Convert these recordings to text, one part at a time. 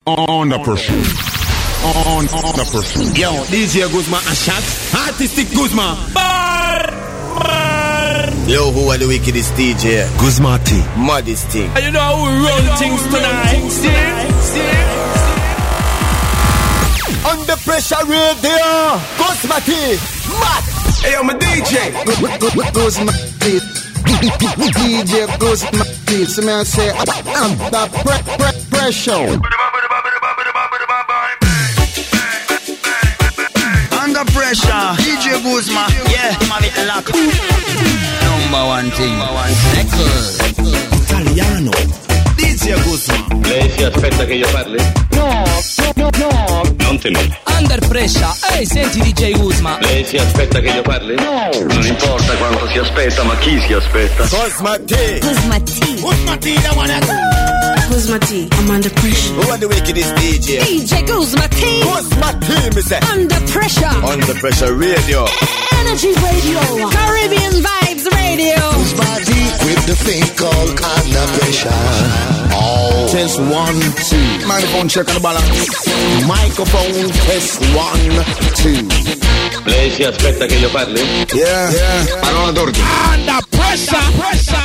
Under pressure. Under pressure. Yo, DJ Guzma a shot. Artistic Guzma. Bar. Yo, who are the wickedest DJ? Guzma T. Modest thing. You know how we run things tonight. Under pressure radio. Guzma T. Mad. Hey, I'm a DJ. Guzma T. DJ Guzma T. So may I say, I'm the pressure. Under pressure, DJ Guzma, yeah, lock. Number one thing, Italiano, DJ Guzma. Lei si aspetta che io parli? No. Non temere. Under pressure, ehi, senti DJ Guzma. Lei si aspetta che io parli? No. Non importa quanto si aspetta, ma chi si aspetta? Guzma T. Guzma T. Guzma T, I wanna go. Guzma T, I'm under pressure. Who are the wickedest DJ? DJ Guzma T. Guzma T, me say. Under pressure. Under pressure radio. Energy radio. Caribbean Vibes radio. Guzma T with the thing called under pressure. Oh. Test 1, 2. Microphone check on the balance. Microphone test 1, 2. Lei si aspetta che io parli? Yeah. Parola d'ordine. Under pressure.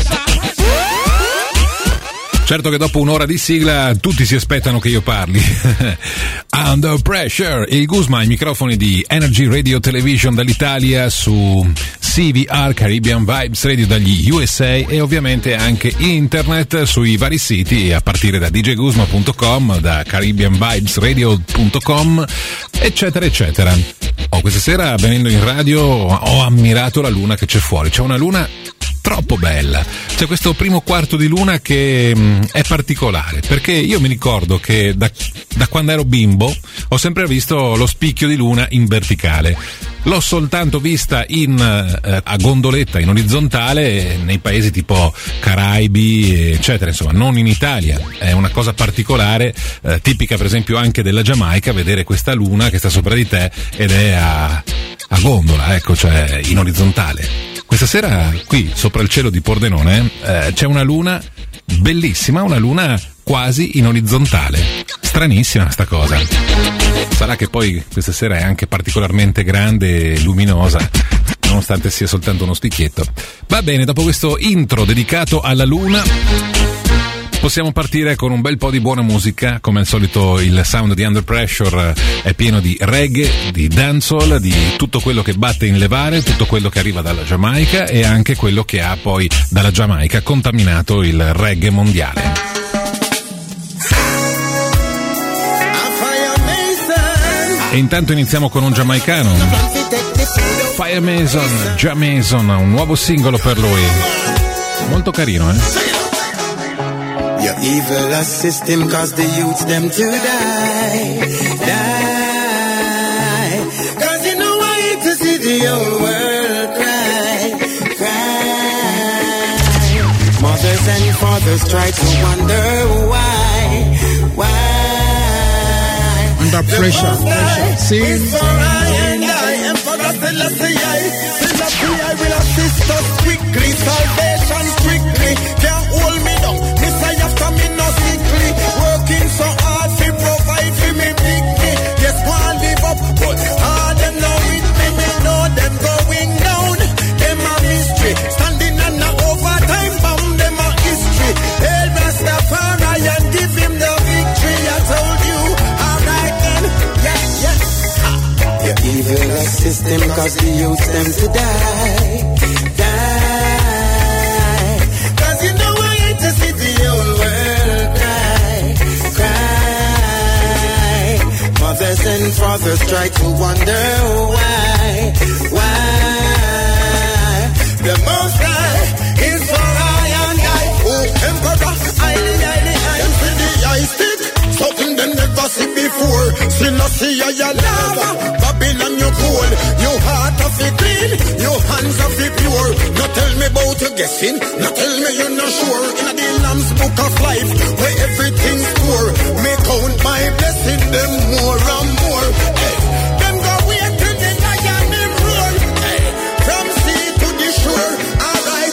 Certo che dopo un'ora di sigla tutti si aspettano che io parli. Under Pressure, il Guzma ai microfoni di Energy Radio Television dall'Italia su CVR Caribbean Vibes Radio dagli USA e ovviamente anche internet sui vari siti a partire da djguzma.com, da caribbeanvibesradio.com, eccetera eccetera. Questa sera venendo in radio ho ammirato la luna che c'è fuori, c'è una luna troppo bella, c'è questo primo quarto di luna che è particolare, perché io mi ricordo che da quando ero bimbo ho sempre visto lo spicchio di luna in verticale, l'ho soltanto vista a gondoletta, in orizzontale, nei paesi tipo Caraibi eccetera, insomma non in Italia, è una cosa particolare, tipica per esempio anche della Giamaica, vedere questa luna che sta sopra di te ed è a gondola, ecco, cioè in orizzontale. Questa sera qui sopra il cielo di Pordenone c'è una luna bellissima, una luna quasi in orizzontale, stranissima sta cosa. Sarà che poi questa sera è anche particolarmente grande e luminosa, nonostante sia soltanto uno spicchietto. Va bene, dopo questo intro dedicato alla luna possiamo partire con un bel po' di buona musica. Come al solito il sound di Under Pressure è pieno di reggae, di dancehall, di tutto quello che batte in levare, tutto quello che arriva dalla Giamaica e anche quello che ha poi dalla Giamaica contaminato il reggae mondiale. E intanto iniziamo con un giamaicano, Fire Mason, Jamason, un nuovo singolo per lui, molto carino, Your evil a system cause the youths them to die. Cause you know I hate to see the whole world cry. Mothers and fathers try to wonder why. Under pressure. See? It's for I and I, and for us the Selassie I will assist us quickly. Salvation strictly can't hold me down. After me no sickly, working so hard to provide for me dignity. Yes, one live up, but hard them now with me. Me know them going down. Them a mystery, standing on the overtime bomb. Them a history. Hail Rastafari and give him the victory. I told you, alright then, yes. Your evil system cause the youth them to die. Cause you know I hate to see the whole world cry. Mothers and fathers try to wonder why. The Most High is for I and I. Oh, Emperor, I'm for the ice stick. Something them never see before. Selassie I lava. Babylon you cold. Your heart of it clean. Your hands of it pure. Not tell me about your guessing. Not tell me you're not sure. In the Lamb's book of life, where everything's poor. May count my blessing them more and more. Hey, them go wait till the lion them roar. Hey, from sea to the shore. Alright.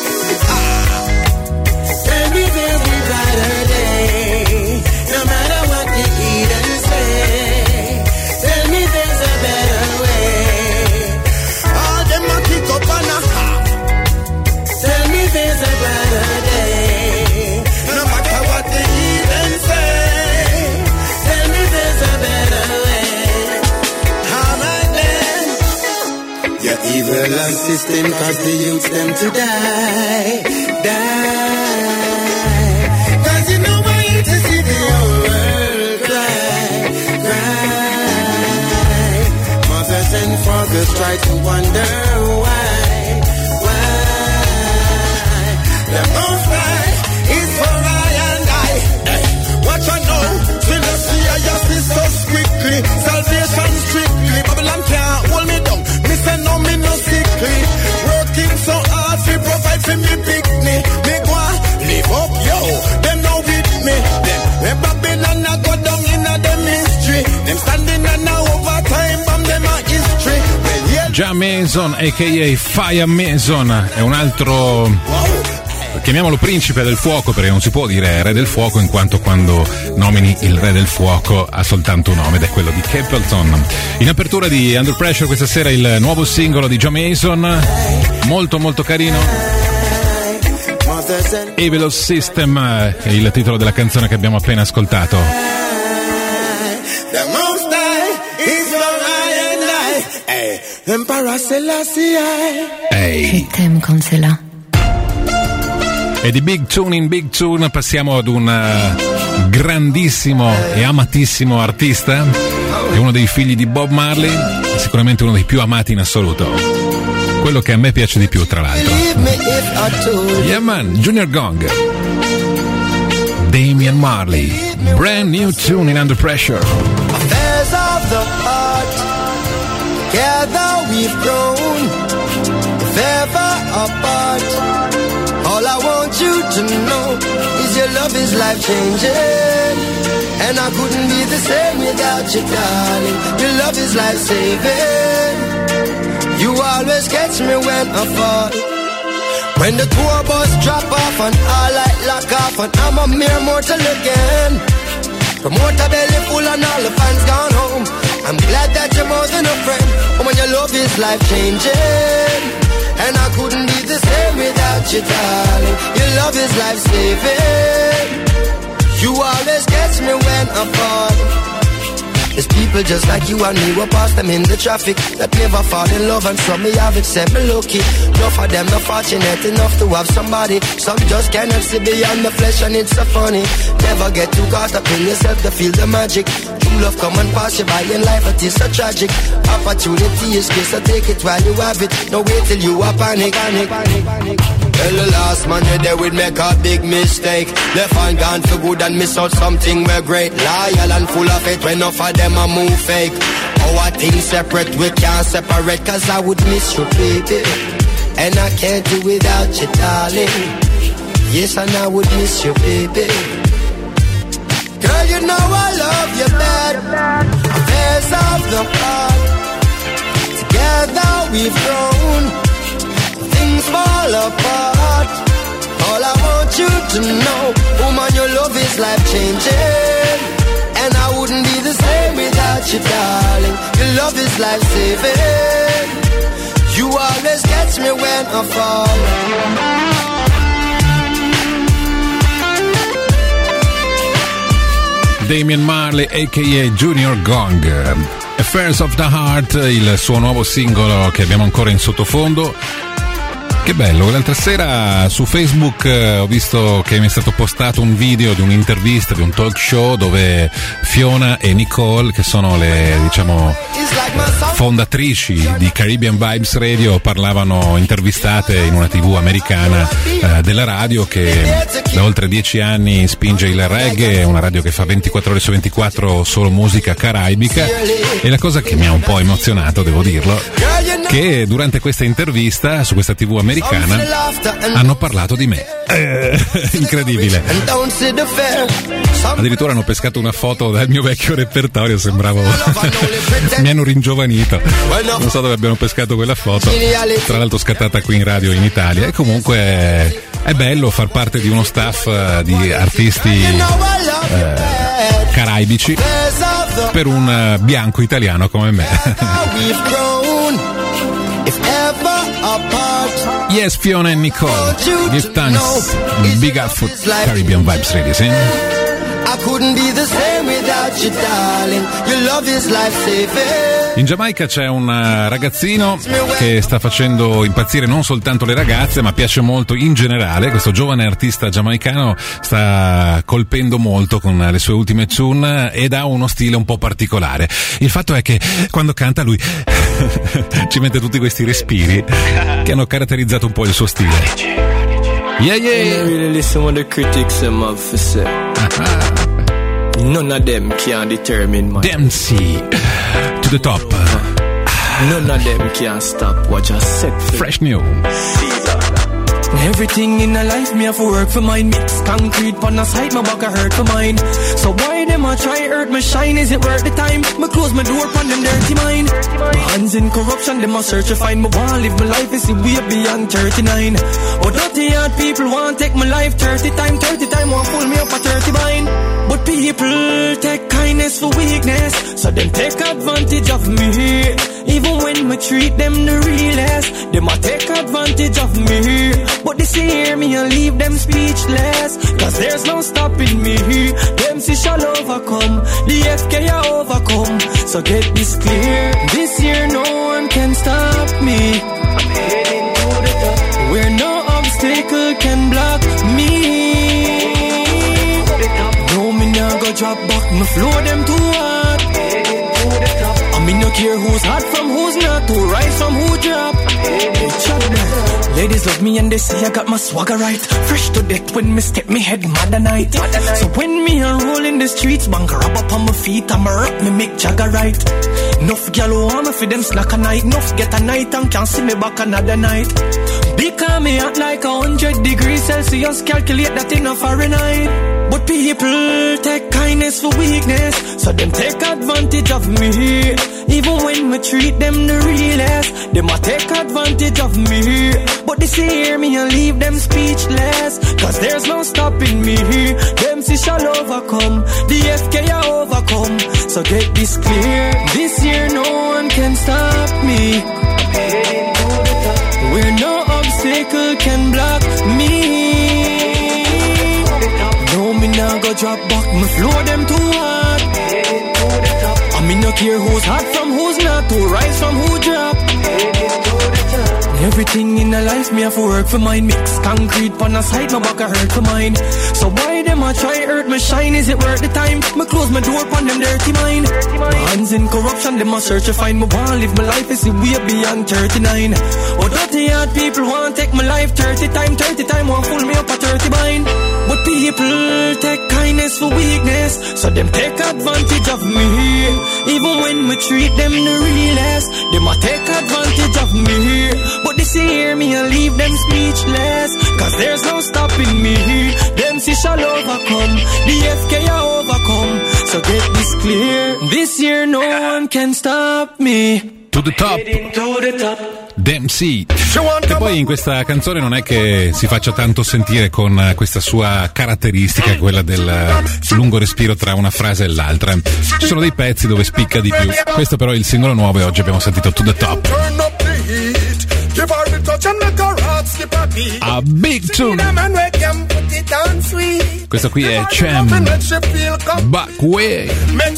Every day we brighter day. No matter what the Babylon system, cause the youth them to die. Cause you know I hate to see the whole world cry. Mothers and fathers try to wonder why. The most high is for I and I. Watch I know, till I see I just is so quickly. Salvation strictly, Babylon can't hold me down. Me say no, me no sickly. Working so hard to provide for me picnic. Me go on, live up, yo. Them now with me. Them when Babylon a go down in a them history. Them standing and now over time, bam them a history. Well, yeah. Jam Mason, a.k.a. Fire Mason, è un altro... Chiamiamolo principe del fuoco, perché non si può dire re del fuoco, in quanto quando nomini il re del fuoco ha soltanto un nome, ed è quello di Capleton. In apertura di Under Pressure questa sera il nuovo singolo di Joe Mason, molto molto carino. Evil System è il titolo della canzone che abbiamo appena ascoltato. Je t'aime comme c'est là. E di Big Tune in Big Tune passiamo ad un grandissimo e amatissimo artista, è uno dei figli di Bob Marley, sicuramente uno dei più amati in assoluto, quello che a me piace di più tra l'altro. Yeah man, Junior Gong, Damian Marley, brand new tune in Under Pressure. Affairs of the heart, together we've grown, if ever apart. All I want you to know is your love is life-changing, and I couldn't be the same without you, darling. Your love is life-saving. You always catch me when I fall. When the tour bus drop off and all light lock off, and I'm a mere mortal again. Promoter belly full and all the fans gone home. I'm glad that you're more than a friend. Oh, when your love is life-changing, and I couldn't be the same without you, darling. Your love is life-saving. You always catch me when I fall. There's people just like you and me, we pass them in the traffic, that never fall in love, and some me have it, said me lucky. Enough of them not fortunate enough to have somebody. Some just cannot see beyond the flesh, and it's so funny. Never get too caught up in yourself to feel the magic. True love come and pass you by in life, it is so tragic. Opportunity is good, so take it while you have it. No wait till you are panic. Well, the last man you there would make a big mistake. Left and gone for good and miss out something we're great. Loyal and full of it when enough of them a move fake. Our things separate, we can't separate, cause I would miss you, baby, and I can't do without you, darling. Yes, and I would miss you, baby. Girl, you know I love you bad. Affairs of the heart, together we've grown. Things fall apart. All I want you to know, woman, your love is life-changing, and I wouldn't be the same without you, darling. Your love is life-saving. You always catch me when I fall. Damian Marley, a.k.a. Junior Gong. Affairs of the Heart, il suo nuovo singolo che abbiamo ancora in sottofondo. Che bello, l'altra sera su Facebook ho visto che mi è stato postato un video di un'intervista, di un talk show dove Fiona e Nicole, che sono le, diciamo, fondatrici di Caribbean Vibes Radio, parlavano intervistate in una TV americana della radio che da oltre 10 anni spinge il reggae, una radio che fa 24 ore su 24 solo musica caraibica, e la cosa che mi ha un po' emozionato, devo dirlo, che durante questa intervista su questa TV americana hanno parlato di me. Incredibile. Addirittura hanno pescato una foto dal mio vecchio repertorio, sembravo mi hanno ringiovanito, non so dove abbiano pescato quella foto, tra l'altro scattata qui in radio in Italia. E comunque è bello far parte di uno staff di artisti caraibici per un bianco italiano come me. Yes, Fiona and Nicole, give thanks, big up for Caribbean Vibes Radio, sì? I couldn't be the same without you, darling. Your love is life saving. In Giamaica c'è un ragazzino che sta facendo impazzire non soltanto le ragazze, ma piace molto in generale. Questo giovane artista giamaicano sta colpendo molto con le sue ultime tune ed ha uno stile un po' particolare. Il fatto è che quando canta lui ci mette tutti questi respiri che hanno caratterizzato un po' il suo stile. Yeah, yeah. Really listen what the critics have to say. None of them can determine my Dempsey to the top. None of them can stop what I said. Fresh new. Everything in a life me have to work for mine. Mix concrete on the side, my back a hurt for mine. So why them a try hurt my shine? Is it worth the time? Me close my door on them dirty mind. My hands in corruption, them a search to find. Me want live my life is way beyond 39. Oh, dirty hard people want take my life 30 time want pull me up a 30 mine. But people take kindness for weakness, so them take advantage of me. Even when me treat them the realest, them a take advantage of me. But they see hear me and leave them speechless, cause there's no stopping me. Them see shall overcome, the FK I overcome. So get this clear, this year no one can stop me. I'm heading to the top, where no obstacle can block me. No, me nah go drop back, me flow them too hard. I'm heading to the top, I mean no care who's hot from who's not, who rise from who drop. Hey, chop that. Ladies love me and they say I got my swagger right. Fresh to death when me step me head mad night. So when me a roll in the streets, bang grab up on my feet, I'm a rock me make Jagger right. Enough gal who want me for them snack a night. Enough get a night and can't see me back another night. Because me hot like 100 degrees Celsius, calculate that in a Fahrenheit. But people take kindness for weakness, so them take advantage of me. Even when me treat them the realest, them a take advantage of me. But they see hear me and leave them speechless, cause there's no stopping me. Them see shall overcome, the FK I overcome. So get this clear, this year no one can stop me. I'm heading to the top, where no obstacle can block me. No, me nah go drop back, me flow them too hard. Heading to the top, I mean no care who's hot from who's not, who rise from who drop. Heading to the top. Everything in a life me have to work for mine. Mix concrete on the side, my back a hurt for mine. So why them a try hurt my shine? Is it worth the time? Me close my door on them dirty mind. My hands in corruption, them a search to find. Me want live my life is way beyond 39. Oh, dirty hard people want take my life 30 time want pull me up a 30 mine. But people take kindness for weakness, so them take advantage of me. Even when me treat them the realest, them a take advantage of me. But they see hear me and leave them speechless, cause there's no stopping me. Them see shall overcome, the FK I overcome. So get this clear, this year no one can stop me. To the top, Dempsey. E poi in questa canzone non è che si faccia tanto sentire con questa sua caratteristica, quella del lungo respiro tra una frase e l'altra. Ci sono dei pezzi dove spicca di più. Questo però è il singolo nuovo e oggi abbiamo sentito To the Top. A big tune. Questo qui è Chem Backway.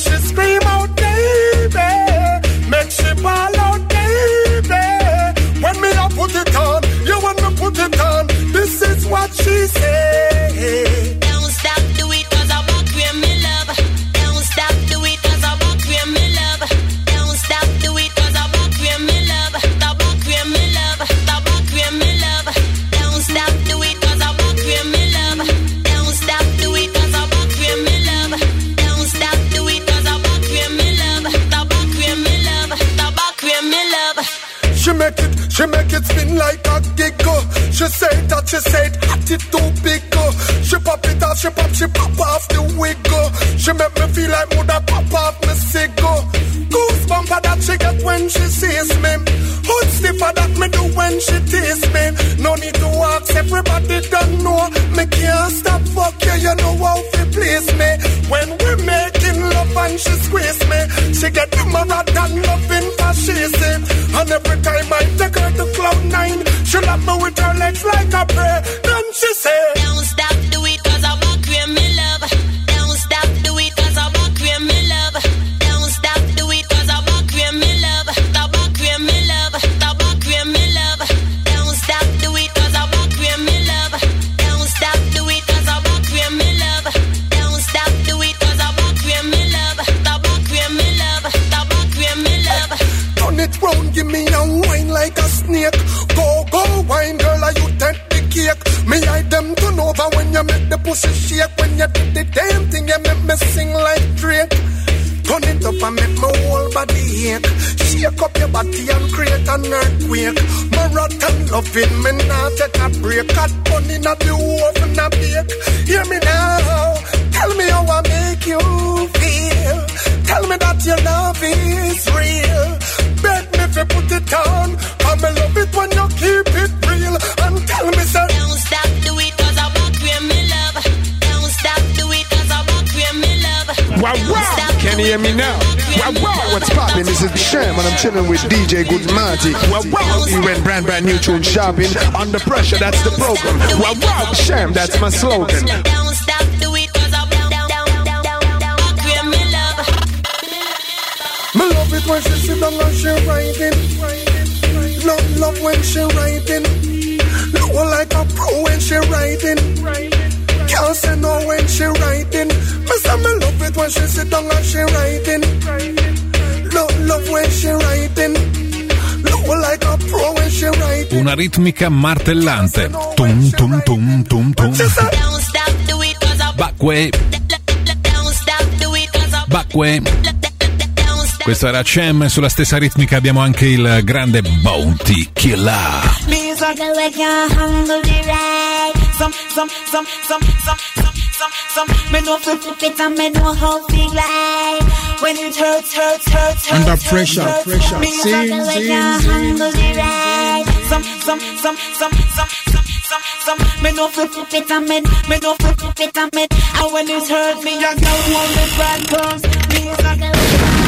Make she ball out, baby. When me a put it on, you want me put it on. This is what she say. Don't stop, do it 'cause I'm back where me love. Don't stop, do it 'cause I'm back where me love. Don't stop, do it 'cause I'm back where me love. The back where me love. The back where me love. Don't stop, do it 'cause I'm back where me love. Don't stop, do it 'cause I'm back where me love. Don't stop, do it 'cause I'm back where me love. The back where me love. The back where me love. She make it spin like a giggle. She say that, she said, hot it too big. She pop it off, she pop off the wiggle. She make me feel like mother pop off me ciggle. Goosebump for that she get when she sees me. Hood stiffer that me do when she tease me. No need to ask, everybody don't know. Me can't stop fuck you, you know how to please me. When we're making love and she squeeze me, she get the mother than loving fascism. And every time I take her to cloud9, she love me with her legs like a prayer. Then she say, don't stop, do it 'cause I'm back where me love. Don't stop, do it 'cause I'm back where me love. Don't stop, snake. Go, wine girl, you take the cake. Me hide them turn over when you make the pussy shake. When you did the damn thing, you make me sing like Drake. Turn it up and make my whole body ache. Shake up your body and create an earthquake. Marathon loving, me now take a break. Cut bun in the oven and bake. Hear me now, tell me how I make you feel. Tell me that your love is real. Beg me if you put it on. I love it when you keep it real. And tell me so. Don't stop, do it cause I walk with me love. Don't stop, do it cause I walk with me love. Wow, can you hear me now? Wow, what's poppin'? This is Sham and I'm chilling with DJ Guzmati. Wow, we went brand new tune shopping. Under pressure, that's the program. Wow, Sham, that's my slogan. Don't stop, do it cause I walk with me love. Me love it when she sit down and she riding. Love when she riding. Look like a pro when she riding. Can't say no when she riding. Me say me love it when she sit down and she riding. Love when she riding. Look like a pro when she riding. Una ritmica martellante. Tum tum tum tum tum. Don't stop, do it cause I Backway. Don't stop, do it cause I Backway. Questo era Cem, sulla stessa ritmica abbiamo anche il grande Bounty Killer. Me know flip it and me know how feel like when it hurts. Under pressure. See. Me know flip it and me know flip it and me. And when it hurt me, I don't want the bad comes. Me is like a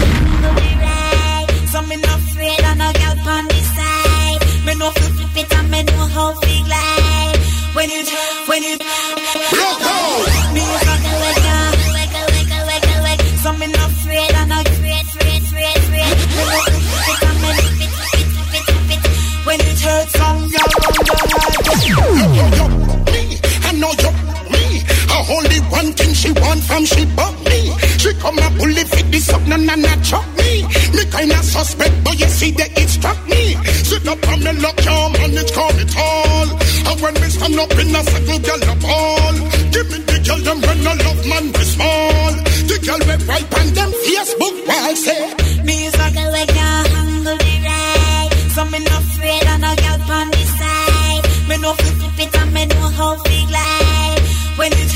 so me not afraid and I get on the side. Me know flip it and me know how feel like when it Look out! me is like a wake. So me not afraid and I afraid. Me know flip it and me flip it. When it hurts, some girl on the Me, I know you, me. Only one thing she want from she but me. She come a bully fit this up, no, chuck me. Me kinda suspect, but you see that it struck me. Sit up and me lock your man, it call it all. And when me stand up in a circle, girl up all. Give me the girl, them when I love man, be small. The girl we right on them Facebook wall, say. me is like a wake, handle the right. So me not afraid and I get on the side. Me know flip it and me know how feel like when it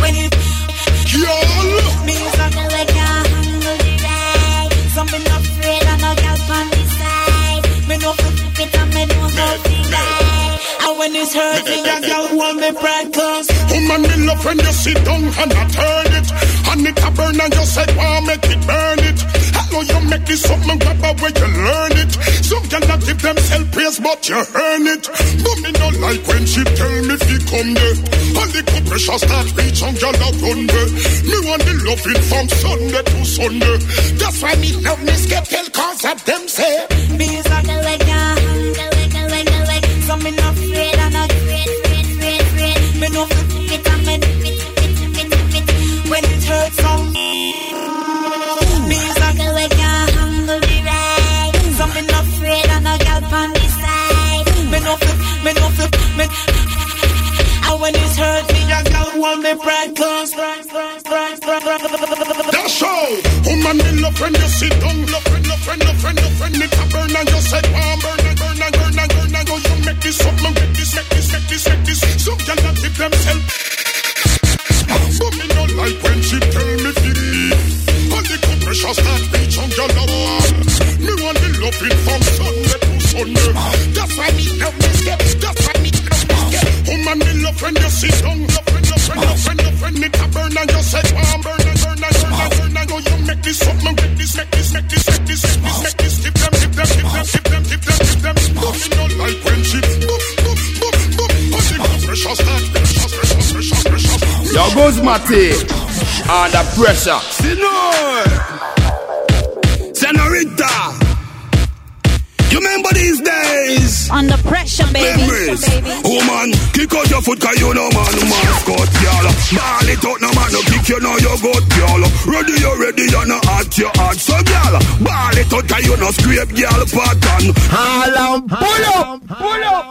Y'all. me is like a wake, handle the right. So me not afraid and I get on the side. Me know flip it and me know how feel like. And when it's hurting, I girl want me pride cause Woman, me love when you sit down and I turn it. And it a burn and you say, oh, make it burn it. Hello, you make this something grab away, you learn it. Some cannot give themselves praise, but you earn it. But me no like when she tell me fi come there. And the good pressure start reach and y'all a run there. Me want the loving from Sunday to Sunday. That's why me love me skeptical cause of them say. me is like a wake, wake. So me not afraid and I afraid. Me know flip it and me fit. When it hurts, some me is like a wake, handle the right. So me not afraid and I get on the side. Me know flip. And when it hurts me, I got want me pride cause That's show. Woman, me love when you sit down. Love when it a burn and you say, oh, burn. Go, you make this up, make this. Some cannot give themselves. But me no like when she tell me feel. And the good pressure start reach on your love. Me want the loving from Sunday to Sunday. That's why me love me skip. Woman, me love when you sit down. Love when it a burn and you say, oh, burn. Go, you make this up, make this. Give them. But me no like when she pressure start. Yo, Guzmati, under pressure. Senorita, you remember these days? Under pressure, baby. Memories. Woman, kick out your foot cause you no man mascot, y'all. Ball it out, no man no kick you, know you good, y'all. Ready, you no hot, you hot. So, y'all, ball it out cause you no scrape girl pattern. Alarm, pull up, pull up.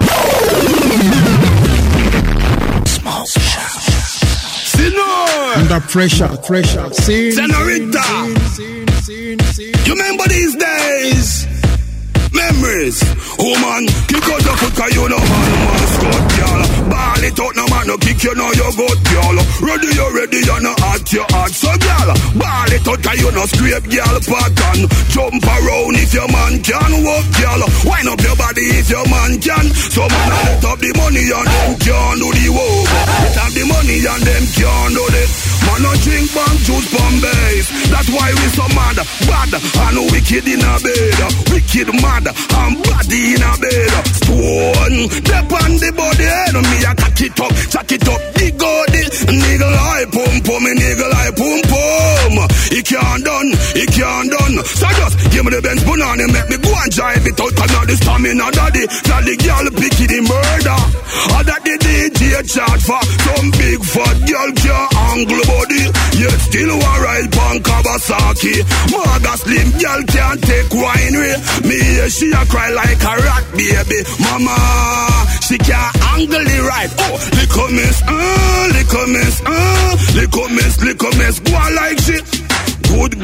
Small shot. Sinor. Under pressure, Senorita. You remember these days? Memories. Woman, kick out your foot cause you no man scout, girl. Ball it out, no man no kick you, no you good, girl. Ready, you no hot, you hot. So, girl, ball it out cause you no scrape, girl, pattern. Jump around if your man can walk, girl. Wind up your body if your man can. So, man, I let up the money and them can't do the work. Let up the money and them can't do it. Man, no drink bang juice from base. That's why we so mad, bad, and wicked in a bed. Wicked mad, and body in a bed. Stone, dip on the body. Me a cock it up, dig out it. Nigga eye pum pum, nigga eye pum pum. It can't done. So just give me the Benz banana, make me go and drive it out. Cause now the stamina daddy, daddy girl pick it in murder. Or that the DJ charge for some big fat girl can't angle body. Yet still want ride pan Kawasaki. Maga slim girl can't take winery. Me hear she a cry like a rat baby. Mama, she can't angle it right. Oh, little miss, go on like shit. Good.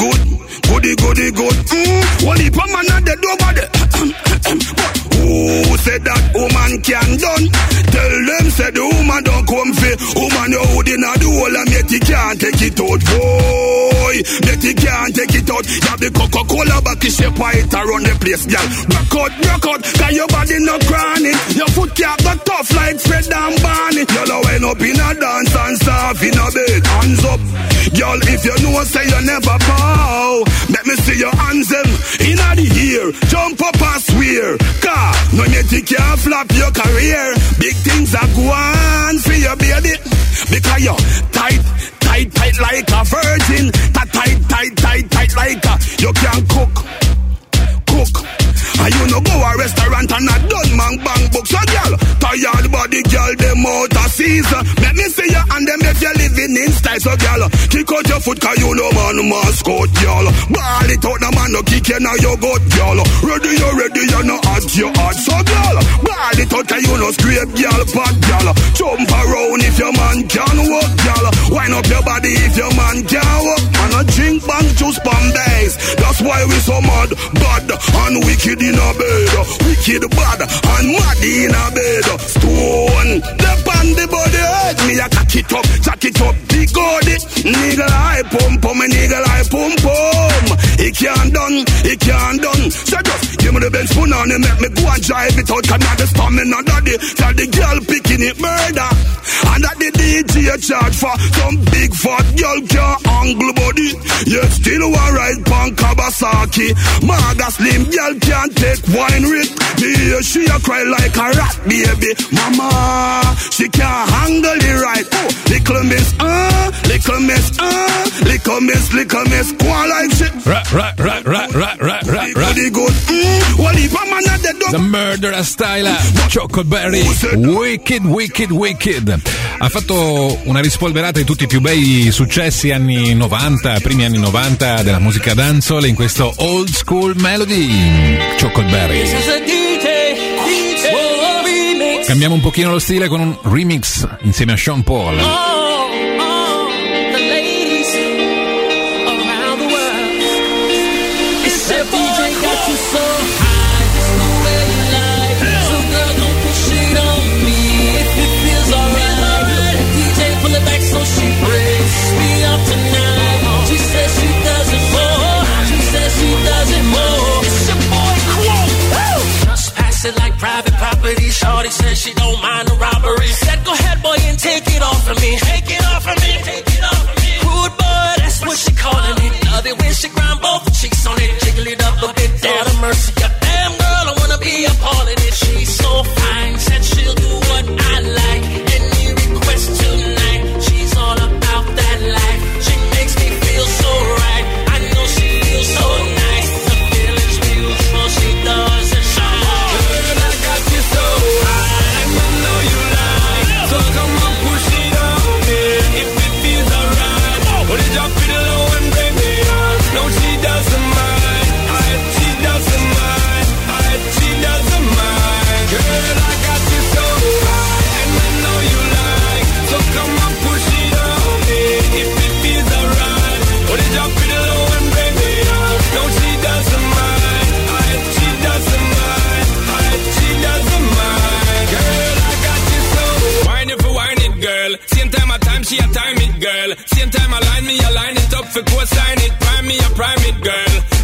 One heap of man at the door, but who said that woman can done? Tell them said the woman don't come fi. Woman you hold in a the hole and yet he can't take it out. Boy, yet he can't take it out. You have the Coca-Cola back in shape white around the place, girl. Rock out, cause your body no cranny. Your foot can't go tough like Fred and Barney. Y'all wind up in a dance and soft in a bed. Hands up, girl, if you know say you never bow. Let me see your hands them in the ear. Jump up and swear. Car, no yet you can't flop your career. Big things are going for your baby. Because you're tight like a virgin. Tight like a. You can cook. And you no go a restaurant and a done man bang book. So girl, tired body girl, them out of season. Let me see you and them if you're living in style. So girl, kick out your foot cause you no man mascot, girl. Ball it out, no man no kick you now you good, girl. Ready, you no hot, you hot. So girl, ball it out cause you no scrape, girl, pot, girl. Jump around if your man can walk, girl. Wind up your body if your man can walk. Man a drink bang juice pan days. That's why we so mad, bad and wicked in a bed. Wicked bad and mad in a bed. Stone, dip on the body. Me a cock it up, dig out it. Nigga eye pum pum. It can't done. So just give me the Benz spoon on it, make me go and drive it out. Cause now the stamina daddy, tell the girl picking it murder. And that the DJ charge for some big fat girl can't angle body. Yet still want ride pan Kawasaki. Maga slim girl can't take wine rate. Yeah, she a cry like a rat baby. Mama, she can't handle it right. Oh, little miss, go on like shit. Right. The Murderer Style, Chocoberry, Wicked. Ha fatto una rispolverata di tutti i più bei successi anni 90, primi anni 90 della musica dancehall in questo Old School Melody, Chocoberry. Cambiamo un pochino lo stile con un remix insieme a Sean Paul. Like private property, shorty said she don't mind the robbery. Said go ahead boy and take it off of me. Rude boy, that's what she calling it. Love it when she grind both cheeks on it. Jiggle it up a bit, Lord of mercy. Goddamn girl, I wanna be a part of it. She's so fine, said she'll do what I like. Any request tonight, she's all about that life. She makes me feel so right. I know she feels so nice. The feeling's mutual, she does it. So come on, push it on me. If it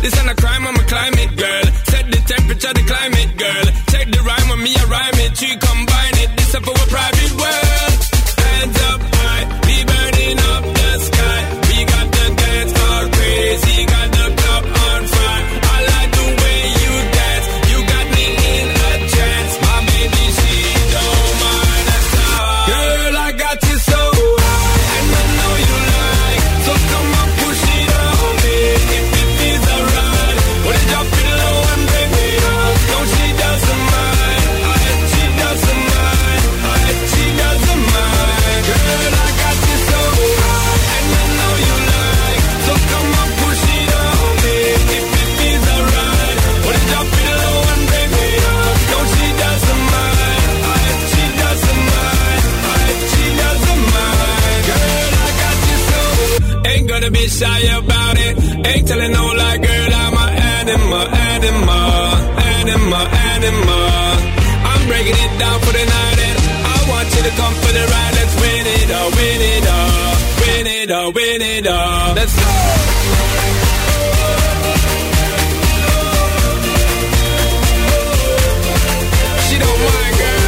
This ain't a crime, I'm a climate girl. Set the temperature, the climate girl. Check the rhyme when me I rhyme it. She combine it, this up our private world. Hands up high, we burning up the sky. We got the dance floor crazy, got the club on fire. I like the way you dance, you got me in a trance. My baby, she don't mind at all. Girl, I got you so high, and I know you like. So come on, push it on me, if it feels alright. Wanna drop it low and bring it up. No, she doesn't mind, she doesn't mind, she doesn't mind. Girl, I got you so high, and I know you like. So come on, push it on me, if it feels alright. Wanna drop it low and bring it up. No, she doesn't mind, she doesn't mind, she doesn't mind. Girl, I got you so. Ain't gonna be shy about it. Ain't telling no lie, girl, I'm an animal, animal, animal, animal. I'm breaking it down for the night and I want you to come for the ride. Let's win it all, win it all, win it all, win it all. Let's go. She don't mind, girl.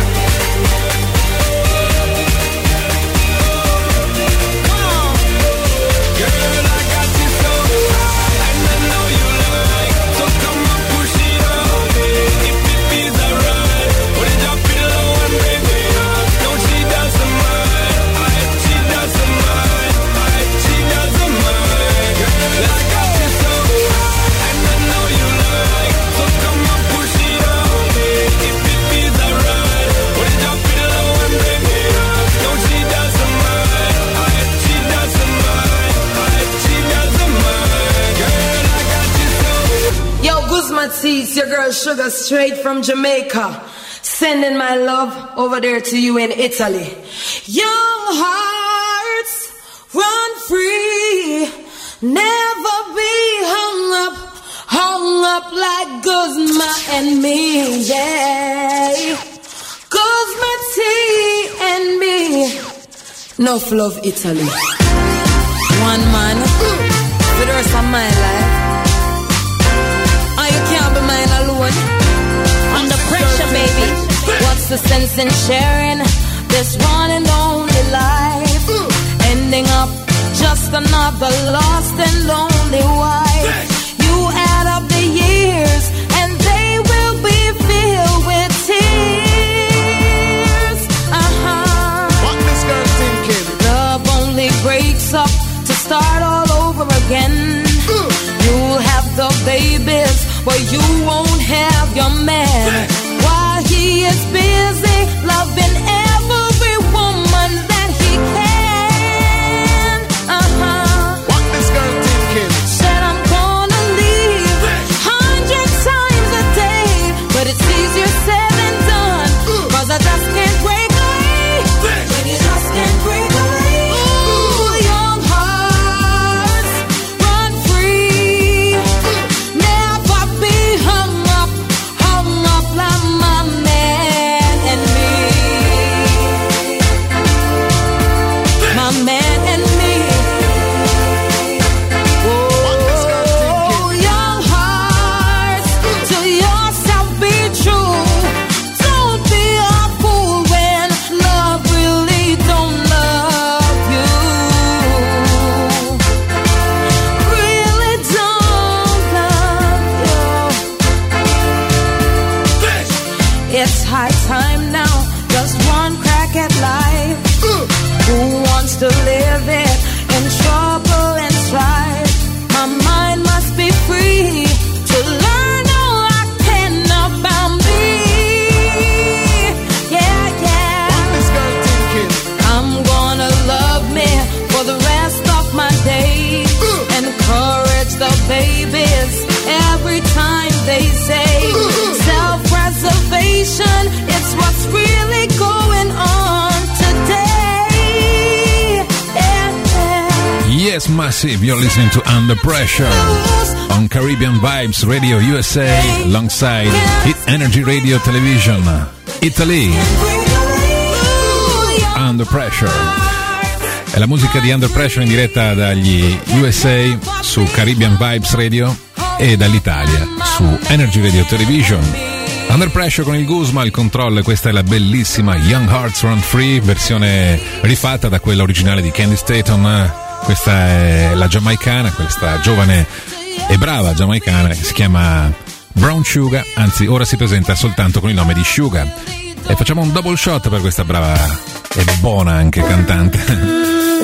Come on. Girl, I got you so high, and I know you like. So come on, push it on me, if it feels alright. Wanna drop it low and bring it up. No, she doesn't mind, she doesn't mind, she doesn't mind. Girl, I got you so high, and I know you like. So come on, push it on me, if it feels alright. Wanna drop it low and bring it up. No, she doesn't mind, she doesn't mind, she doesn't mind. Girl, I got you so. Yo, Guzma Tees, your girl Sugar, straight from Jamaica. Sending my love over there to you in Italy. Young hearts, run free. Never be hung up like Guzma and me, yeah. Guzma T and me. Enough love, Italy. One man for the rest of my life. You can't be mine alone. Under pressure, baby. What's the sense in sharing this one and only life? Ending up just another lost and lonely wife. You add up the years and they will be filled with tears. What this girl thinking? Love only breaks up to start all over again. You'll have the babies, but you won't have your man. While he is busy loving every woman that he can. What this girl thinking? Said I'm gonna leave 100 times a day, but it's easier said than done. 'Cause I just can't break away. When you just can't break away. Ooh, young hearts, run free. Never be hung up like my man and me. My man and me. Oh, young hearts, to yourself be true. Don't be a fool when love really don't love you. Really don't love you. It's high time now, just one crack at life. Who wants to live it in trouble and strife? My mind must be free to learn all I can about me. Yeah, yeah. What this girl thinking? I'm gonna love me for the rest of my days. Encourage the babies every time they say self-preservation. It's what's really going on today. Yeah. Yes, Massive, you're listening to Under Pressure on Caribbean Vibes Radio USA alongside Hit Energy Radio Television Italy. Under Pressure è la musica di Under Pressure in diretta dagli USA su Caribbean Vibes Radio. e dall'Italia su Energy Radio Television. Under Pressure con il Guzma al controllo, questa è la bellissima Young Hearts Run Free, versione rifatta da quella originale di Candy Staton. Questa è la giamaicana, questa giovane e brava giamaicana che si chiama Brown Sugar, anzi ora si presenta soltanto con il nome di Sugar. E facciamo un double shot per questa brava e buona anche cantante.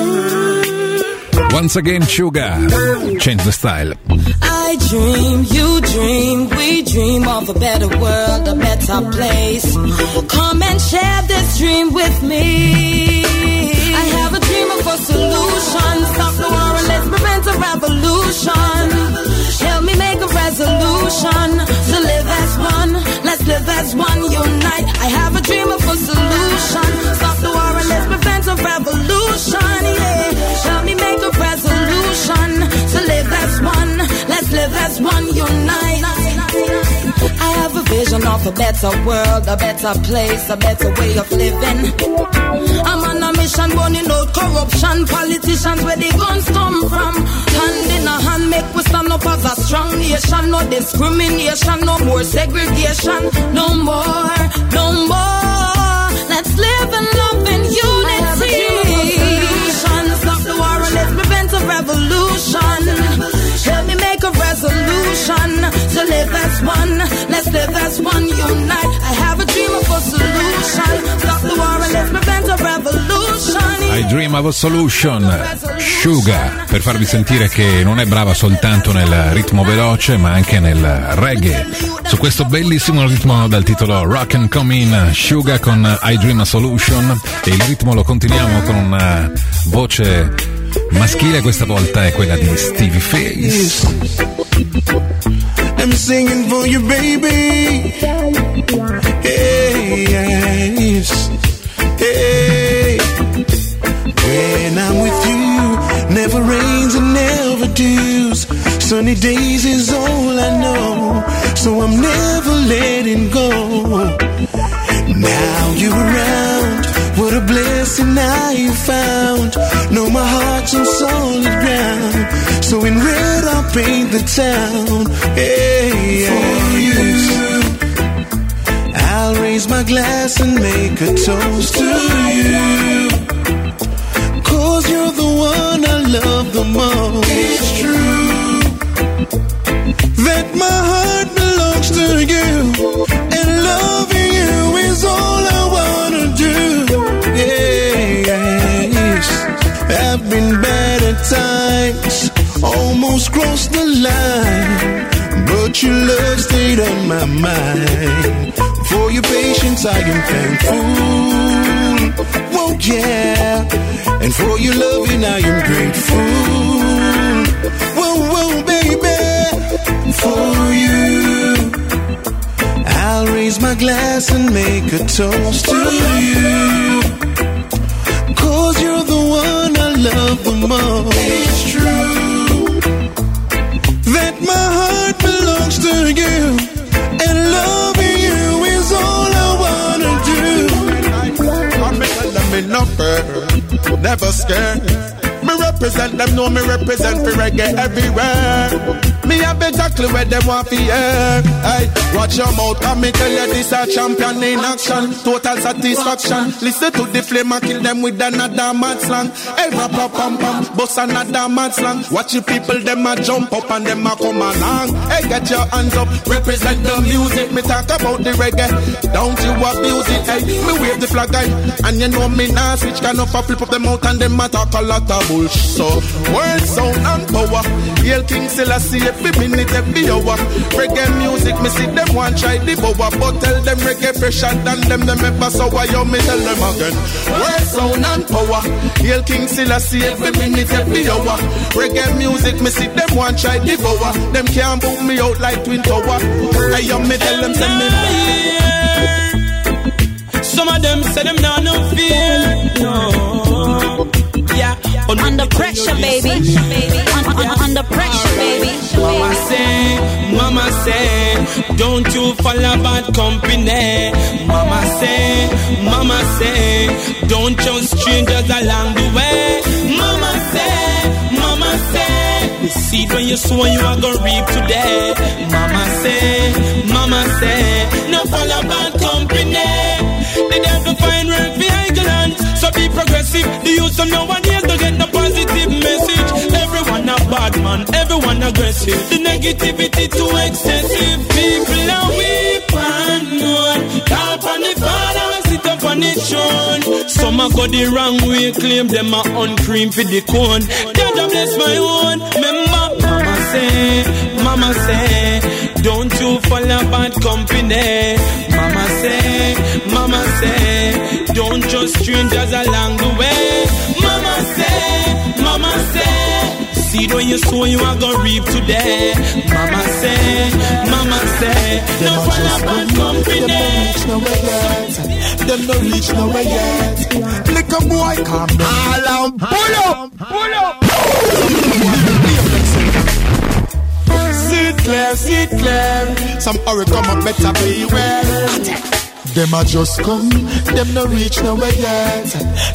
Once again, Sugar, change the style. I dream, you dream, we dream of a better world, a better place. Come and share this dream with me. I have a dream of a solution. Stop the war and let's prevent a revolution. Help me make a resolution to live as one. Let's live as one, unite. I have a dream of a solution. Stop the war and let's prevent a revolution. Yeah, help me make a resolution to live as one. Let's live as one, unite. I have a vision of a better world, a better place, a better way of living. I'm on a mission, burning out corruption. Politicians, where the guns come from. Hand in a hand, make we stand up as a strong nation. No discrimination, no more segregation. No more, no more. Let's live and love in unity. Stop the war and let's prevent a revolution. Help me make a resolution to live as one. Let's live as one, unite. I have a dream of a solution. Stop the war and let's prevent a revolution. I dream of a solution. Sugar, per farvi sentire che non è brava soltanto nel ritmo veloce ma anche nel reggae. Su questo bellissimo ritmo dal titolo Rock and Come In, Sugar con I Dream a Solution, e il ritmo lo continuiamo con una voce maschile, questa volta è quella di Stevie Face. I'm singing for you, baby. Hey, yes. Hey. When I'm with you, never rains and never dews. Sunny days is all I know, so I'm never letting go. Now you're around, what a blessing I found. Know my heart's on solid ground, so in red I'll paint the town. Hey, for you, I'll raise my glass and make a toast to you. 'Cause you're the one I love the most. It's true that my heart belongs to you, and loving you is all I wanna do. Yes, I've been bad at times, almost crossed the line, but your love stayed on my mind. For your patience I am thankful, whoa yeah, and for your loving I am grateful. Whoa, whoa baby, for you I'll raise my glass and make a toast to you. 'Cause you're the one I love the most. It's true that my heart belongs to you, and loving you is all I wanna do. I'm them no fear, never scared. Me represent them, know me represent for reggae everywhere. Me have exactly where them want to hear. Hey, watch your mouth, come me tell you this a champion in action. Total satisfaction. Listen to the flame and kill them with another mad slang. Hey, rap pam pam, bust another mad slang. Watch the people, them a jump up and them a come along. Hey, get your hands up, represent the music. Me talk about the reggae, don't you abuse it. Hey, me wave the flag, hey, and you know me nah switch. Can up flip up them out and them a talk a lot of bullshit. So, word, sound and power. Hail King Selassie every minute, every hour. Reggae music, me see them want try the bower, but tell them reggae fresher than them ever sour. You me tell them again. Word, sound and power. Hail King Selassie every minute, every hour. Reggae music, me see them want try the bower. Them can't boot me out like Twin Tower. Hey, you me tell them send me. Some of them say them not no fear. No. Yeah. Under pressure, baby. Under pressure, baby. Mama say, don't you follow bad company. Mama say, don't trust strangers along the way. Mama say, seed when you sow, you are gonna reap today. Mama say, no follow bad company. The devil find work behind your hands. So be progressive. The youth of nowadays don't get the positive message. Everyone a bad man, everyone aggressive. The negativity too excessive. People are weep and mourn. Call on the Father and sit up on his throne. Some a go the wrong way, claim them a uncream for the cone. God bless my own. Remember, Mama say, don't you follow bad company. Mama say, don't trust strangers along the way. Mama say, seed when you sow, you are gonna reap today. Mama say, no follow bad company. Them no reach nowhere yet. Little boy, calm down. Pull up. Sit clear. Some hurry come up, better beware. Them a just come, them no reach nowhere yet.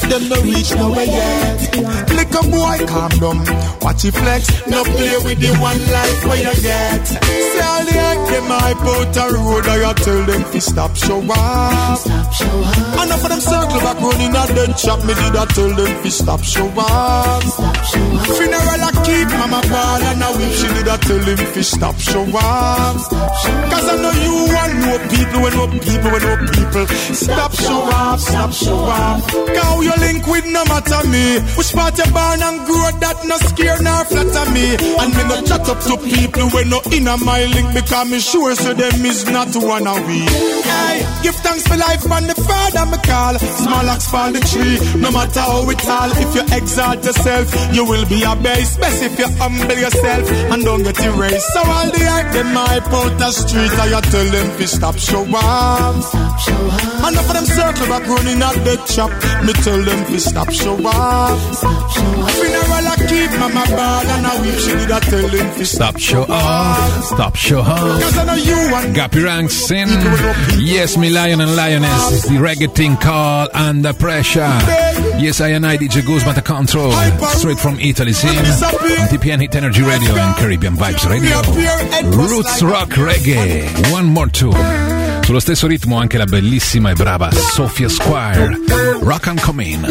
Little boy, calm down. Watch it flex, no play with the one life where you get. Say all the heck, them hype out a road, I tell them to stop show up. Enough of them circle back running and then chop me, did I tell them to stop show up. Funeral I keep mama ball and I weep, she did I tell them to stop show up. Cause I know you want no people, when no people. Stop show off. Cause you link with no matter me. Which part you born and grow that no scare nor flatter me. And me no chat up to people when no inner my link. Because me sure so them is not one of we. Hey, give thanks for life and the Father me call. Small axe fall the tree, no matter how it all. If you exalt yourself, you will be a base. Best if you humble yourself and don't get erased. So all the hype them hype out the street, I tell them to stop show off. Enough of them circle back running at the chop. Me tell them to stop show off. Funeral I keep mama ball and I weep, she did I tell them to stop show off. Cause I know you want Gappy Ranks in Yes Me Lion and Lioness is the reggae thing called Under Pressure. Yes I and I DJ Guzman the control straight from Italy scene on TPN Hit Energy Radio and Caribbean Vibes Radio. Roots Rock Reggae, one more two. Sullo stesso ritmo anche la bellissima e brava Sophia Squire, Rock and Come In.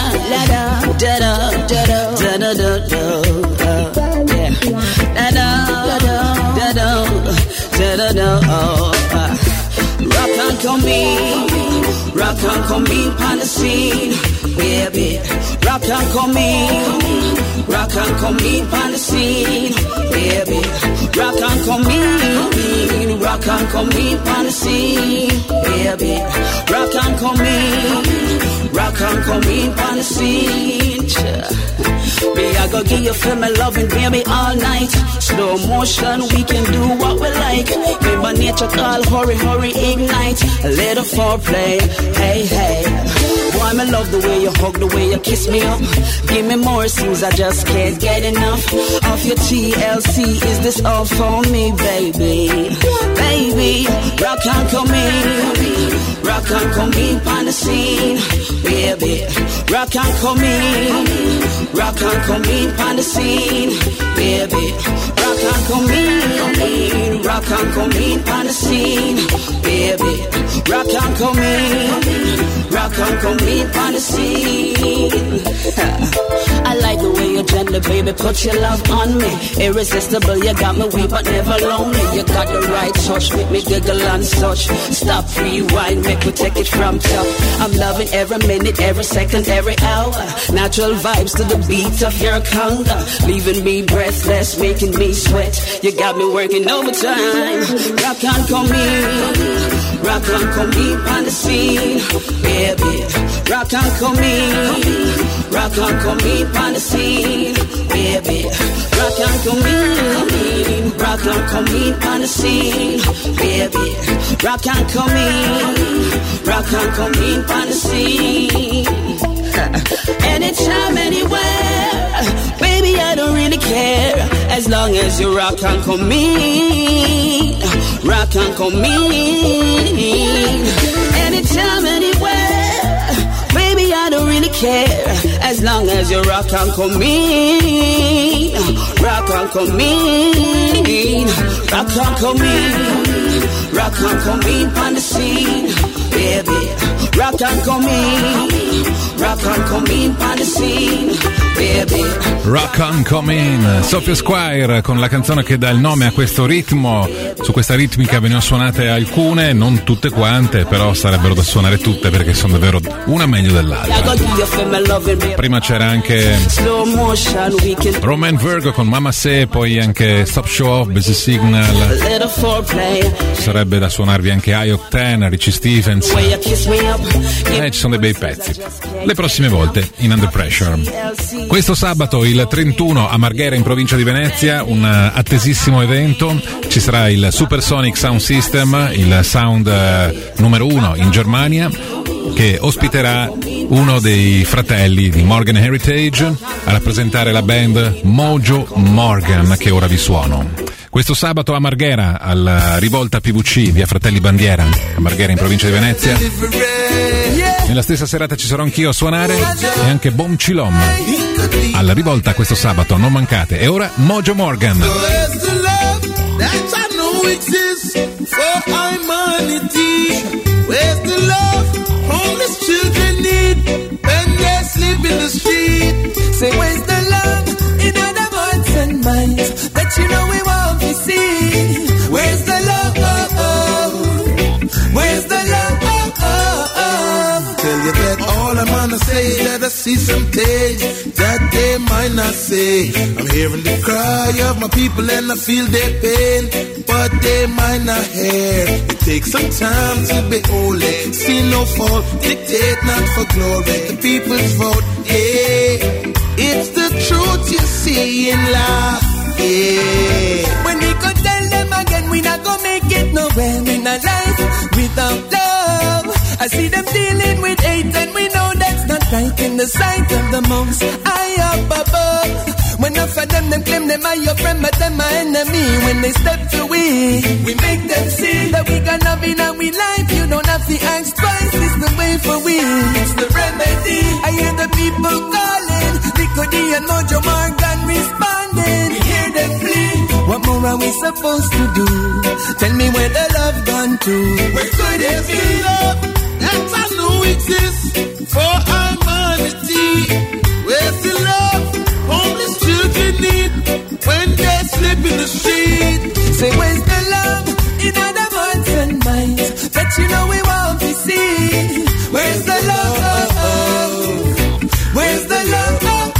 Rock and come in on the scene, baby. Rock and come in on the scene, baby. Rock and come in on the scene, baby. Rock and come in on the scene. Me, I go give you feel my loving, baby, all night. Slow motion, we can do what we like. Remember nature call, hurry, ignite. A little foreplay, hey. Boy, I love the way you hug, the way you kiss me up. Give me more scenes, I just can't get enough of your TLC. Is this all for me, baby? Baby, rock and come in on the scene, baby. Rock and come in on the scene, baby. Rock and come in on the scene, baby. Rock and come in on the scene. I like the way you gently, baby, put your love on me. Irresistible, you got me weak but never lonely. You got the right touch, make me giggle and such. Stop, rewind, make me take it from top. I'm loving every minute, every second, every hour. Natural vibes to the beat of your conga, leaving me breathless, making me sweat. You got me working overtime. Rock and come in on the scene, baby. Rock and come in on the scene, baby. Rock and come in on the scene, baby. Rock and come in on the scene. Anytime, anywhere, baby, I don't really care. As long as you rock and come in. Anytime, anywhere, baby, I don't really care. As as long as you rock and come in. Rock and come in. Rock and come in. Rock and come in on the scene, baby. Rock and come in. Rock and come in on the scene, baby. Rock on come in, Sophia Squire con la canzone che dà il nome a questo ritmo. Su questa ritmica ve ne ho suonate alcune, non tutte quante, però sarebbero da suonare tutte perché sono davvero una meglio dell'altra. Prima c'era anche Romain Virgo con Mama Se, poi anche Stop Show Off, Busy Signal. Ci sarebbe da suonarvi anche I-Octane, Richie Stephens. Ci sono dei bei pezzi. Le prossime volte in Under Pressure. Questo sabato il 31 a Marghera in provincia di Venezia, un attesissimo evento. Ci sarà il Supersonic Sound System, il sound numero 1 in Germania, che ospiterà uno dei fratelli di Morgan Heritage a rappresentare la band Mojo Morgan, che ora vi suono. Questo sabato a Marghera, alla Rivolta PVC, via Fratelli Bandiera, a Marghera in provincia di Venezia. Nella stessa serata ci sarò anch'io a suonare e anche Bom Chilom. Alla Rivolta questo sabato, non mancate. E ora Mojo Morgan. Say where's the love in other hearts and minds that you know we want to see? Where's the love? Where's the love? Tell you that all I'm gonna say is that I see some things that they might not say. I'm hearing the cry of my people and I feel their pain, but they might not hear. It takes some time to be holy, see no fault, dictate not for glory. The people's vote, yeah. It's the truth you see in life, yeah. When we could tell them again, we not gonna make it nowhere in our life without love. I see them dealing with hate and we know that's not right in the sight of the most high up above. When enough of them claim them are your friend, but them are enemy. When they step to we make them see that we got love in our life. You don't have to ask twice, it's the way for we. It's the remedy. I hear the people calling, Licody and Mojo Morgan responding. We hear them plea. What more are we supposed to do? Tell me where the love gone to. Where could it be? Love that I know exists for humanity. Where's the love homeless children need when they slip in the street? Say where's the love in other hearts and minds that you know we want to see? Where's the love? Where's the love?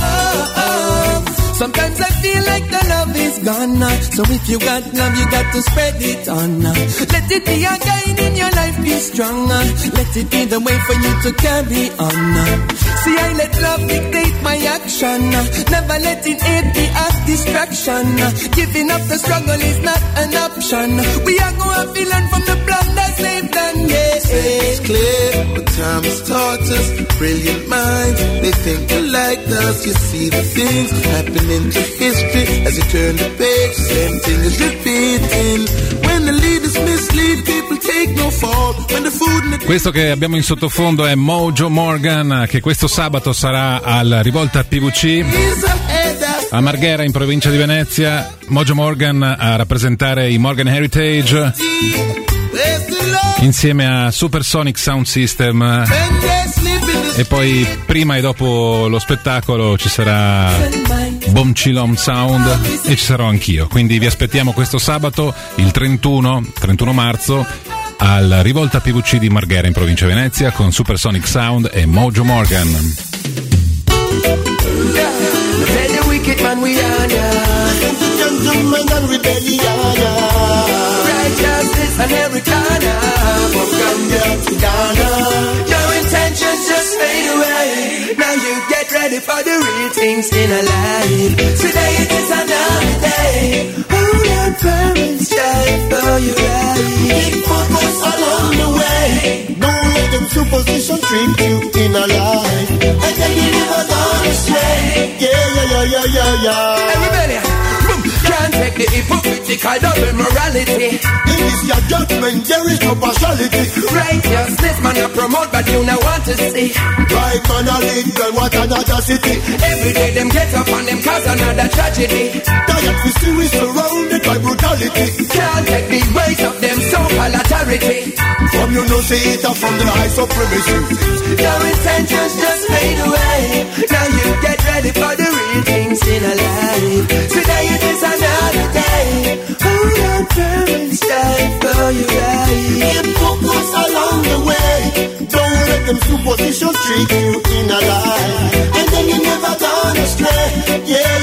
Sometimes I feel like the love is gone. So if you got love, you got to spread it on. Let it be a guide in your life, be strong. Let it be the way for you to carry on. See, I let love dictate my action. Never letting hate be a distraction. Giving up the struggle is not an option. We are going to learn from the blunders they've done, yeah. It's clear, but time has taught us. Brilliant minds, they think alike us. You see the things happening into history as you turn the page, same thing is repeating. When the leaders mislead, people take no fault. When the food in the... Questo che abbiamo in sottofondo è Mojo Morgan, che questo sabato sarà alla Rivolta PVC a Marghera in provincia di Venezia. Mojo Morgan a rappresentare i Morgan Heritage insieme a Supersonic Sound System. E poi prima e dopo lo spettacolo ci sarà Bom Chilom Sound e ci sarò anch'io, quindi vi aspettiamo questo sabato il 31 marzo alla Rivolta PVC di Marghera in provincia di Venezia con Supersonic Sound e Mojo Morgan. Just fade away. Now you get ready for the real things in a life. Today is another day. Hold on, parents, die for your life. Keep focus along the way. Don't let them superstition trick you in a life. And then you never gonna astray. Yeah. Everybody, can't take the hypocrite political double morality. In this your judgment, there is no partiality. Righteousness, man, I promote, but you now want to see. Right man, I lead, girl, what another city. Every day them get up and them cause another tragedy. Tired we see we surrounded by brutality. Can't take the weight of them so-called authority. From you know see it up from the high supremacy. Your intentions just fade away. Now you get ready for the real things in a life. Today it is another day. Hold on firm and stand for your right. Keep focus along the way. Don't let them superstitions trick you in a lie. And then you never gone astray. Yeah.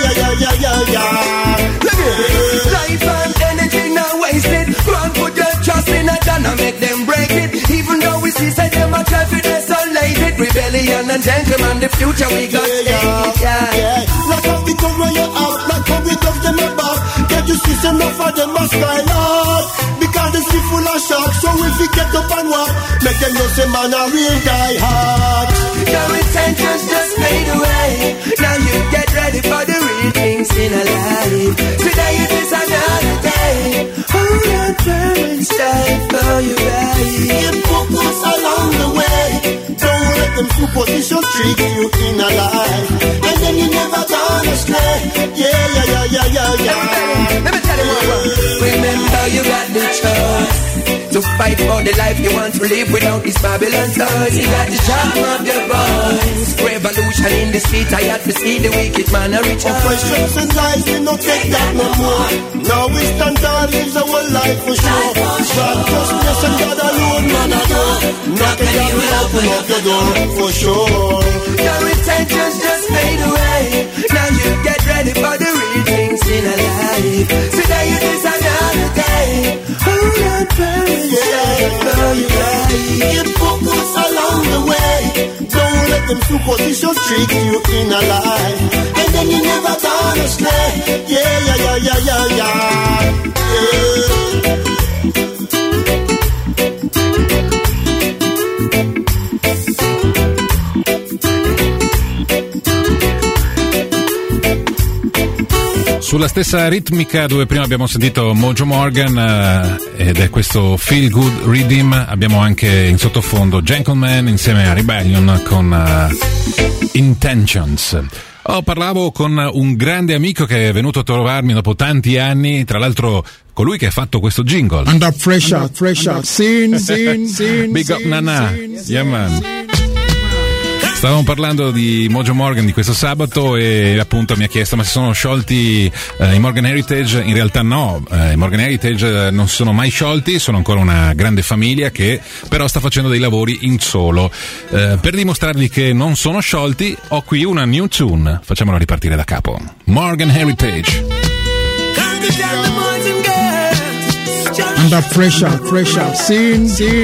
Life and energy now wasted. Go and put your trust in a gun and make them break it. Even though we see say them a try for desolated. Rebellion and gentlemen, the future we got yeah. Like how we come where you out, like how we love them about. Get you see some enough of them must cry loud. Because the sea full of sharks, so if we get up and walk, make them know say man a real die hard. Your intentions just fade away. Now you get ready for the real things in a life. Today it is another day. Hold on firm and stand for your right. Keep focus along the way. Don't let them superstitions trick you in a lie. And then you never gonna stray. Yeah. Let me tell you one. Remember you got the choice to fight for the life you want to live without this Babylon toys. You got the charm of your voice. Revolution in the street, I had to see the wicked man a reach out. Oppressions and lies, we don't take that no more. Now we stand tall, lives our life for sure. God just bless and God alone, man adore. Nothing that will open up the door for sure. Your intentions just fade away. Now you get ready for the real things in a life. Today it is another day. Hold on firm and stand for your right. Keep focus along the way. Don't let them superstitions trick you in a lie. And then you never gonna stray. Yeah. Sulla stessa ritmica dove prima abbiamo sentito Mojo Morgan ed è questo Feel Good Rhythm, abbiamo anche in sottofondo Gentleman insieme a Rebellion con Intentions. Parlavo con un grande amico che è venuto a trovarmi dopo tanti anni, tra l'altro colui che ha fatto questo jingle. Under pressure, scene. Big up Nana, yeah man. Stavamo parlando di Mojo Morgan di questo sabato e appunto mi ha chiesto ma si sono sciolti i Morgan Heritage. In realtà no, i Morgan Heritage non si sono mai sciolti, sono ancora una grande famiglia che però sta facendo dei lavori in solo. Per dimostrarvi che non sono sciolti ho qui una new tune, facciamola ripartire da capo. Morgan Heritage. Under pressure, scene.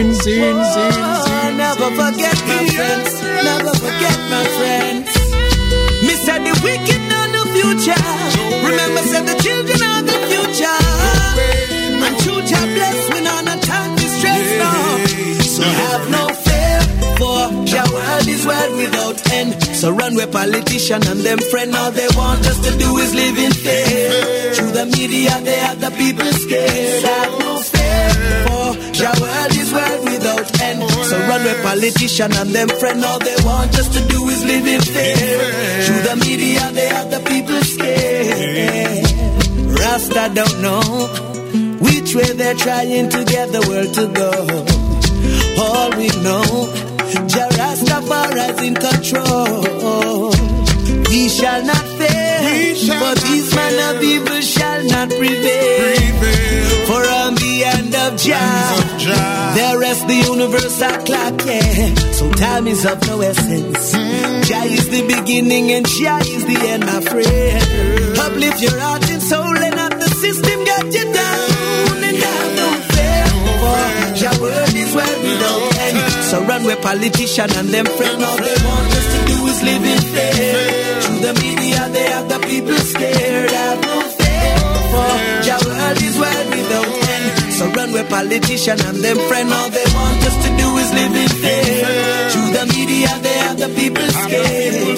Never forget my friends. Never forget my friends. Me said the wicked know the future. Remember said the children are the future. And true Jah bless we not time distress now. So have no fear, for Jah world is world without end. So run where politician and them friend, all they want us to do is live in fear. Through the media they have the people scared. Have no fear, for Jah world is world without end. So run where politician and them friend, all they want us to do is live in fear. Through the media they have the people scared. Rasta don't know which way they're trying to get the world to go. All we know, Jah Rastafari's in control. We shall not fail, but these men of evil shall not prevail. For on the end of Jah, there rests the universal clock, yeah. So time is of no essence. Jah is the beginning and Jah is the end, my friend. Uplift your heart and soul and not the system got you down. And have no fear, for Jah word is well without end. So run where politician and them friend, all they want us to do is live in fear. Through the media they have the people scared. Have no fear, for Jah word is well without end. So run where politician and them friend, all they want us to do is live in fear. Through the media they have the people scared.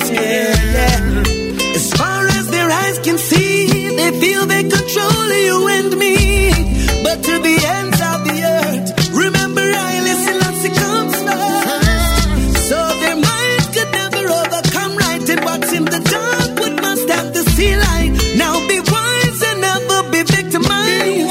Yeah. As far as their eyes can see, they feel they control you and me. ends of the earth. Remember, I listen as it comes first. So their minds could never overcome right, and what's in the dark would must have to see light. Now be wise and never be victimized.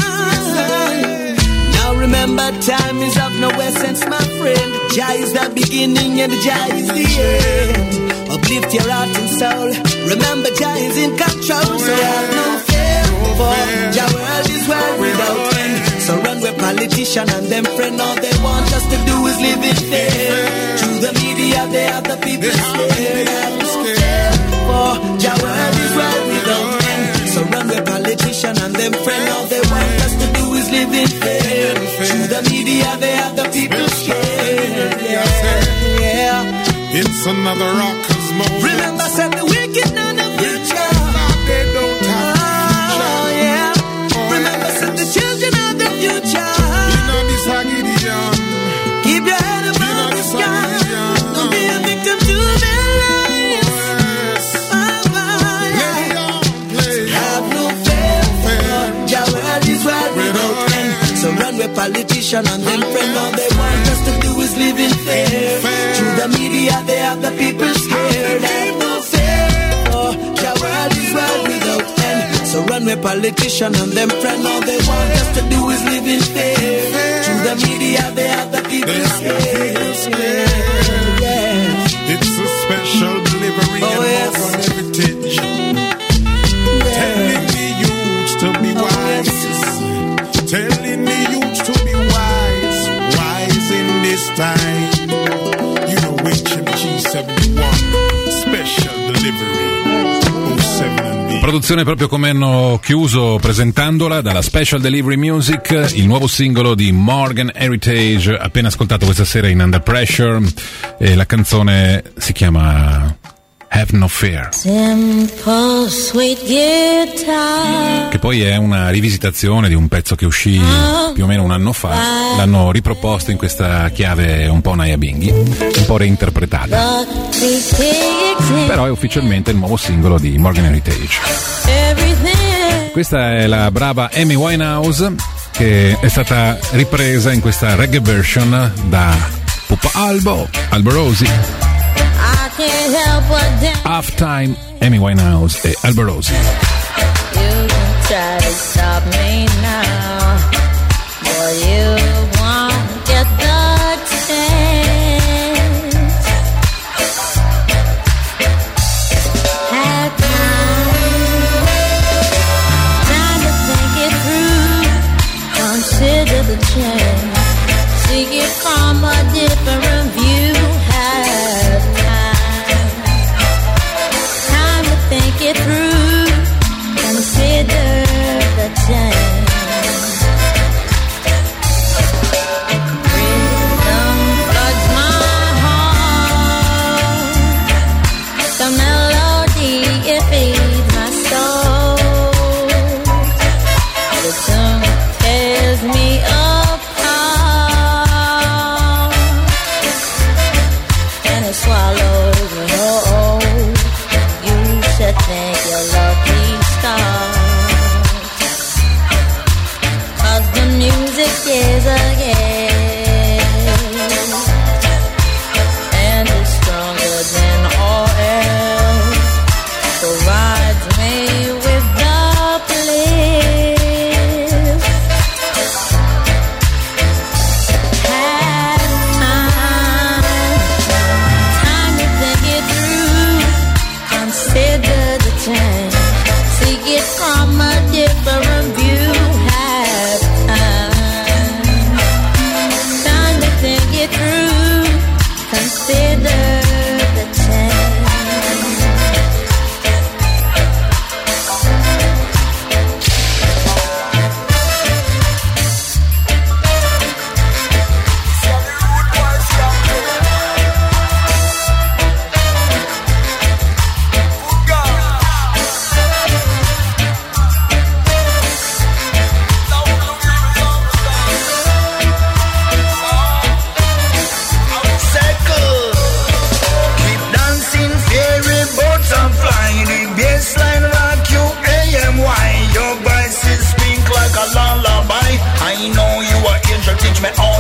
Now remember, time is of no essence, my friend. Jah is the beginning and Jah is the end. Uplift your heart and soul. Remember, Jah is in control, so have no fear. For Jah world is world without end. So run with politician and them friend. All they want us to do is live in fear. Through the media, they have the people scared. Have no fear. For Jah world is world without end. So run with politician and them friend. All they want us to do is live in fear. Through the media, they have the people scared. Yeah. It's another rockers moment. Remember, said the wicked know the future. They don't have oh, yeah. Remember, said the children of the future. You know this Hagidian. Keep your head above the sky. Don't be a victim to their lies. Have no fear. Jah world is world without end. So run with politician and them friend. All they want us to do is live in fear. Through the media, they have the people scared. Have no fear. Oh, Jah world is world without end. So run with politician and them friend. All they want us to do is live in fear. Through the media, they have the people scared. Yeah. It's a special delivery and more on heritage. Telling the youth to be wise. Telling the youth to be wise. Wise in this time. You know HMG71 special delivery 07B. Produzione proprio come hanno chiuso presentandola, dalla Special Delivery Music, il nuovo singolo di Morgan Heritage, appena ascoltato questa sera in Under Pressure, e la canzone si chiama Have No Fear, Simple, sweet guitar. che poi è una rivisitazione di un pezzo che uscì più o meno un anno fa. L'hanno riproposto in questa chiave un po' Naya Binghi, un po' reinterpretata, però è ufficialmente il nuovo singolo di Morgan Heritage. Questa è la brava Amy Winehouse, che è stata ripresa in questa reggae version da Pupa Alborosi. Half Time, Amy Winehouse e Alborosi. You can try to stop me now, but you won't get the chance. Have time to think it through, consider the chance, see it from a different view. Have time to think it through, consider the chance. Rhythm floods my heart, the melody it feeds my soul, the tune tears me apart, and it swallows me whole. You should thank your lucky stars, 'cause the music is a game, and it's stronger than all else, provides me with the bliss. Have time to think it through, consider the change, see it from a different view. Have time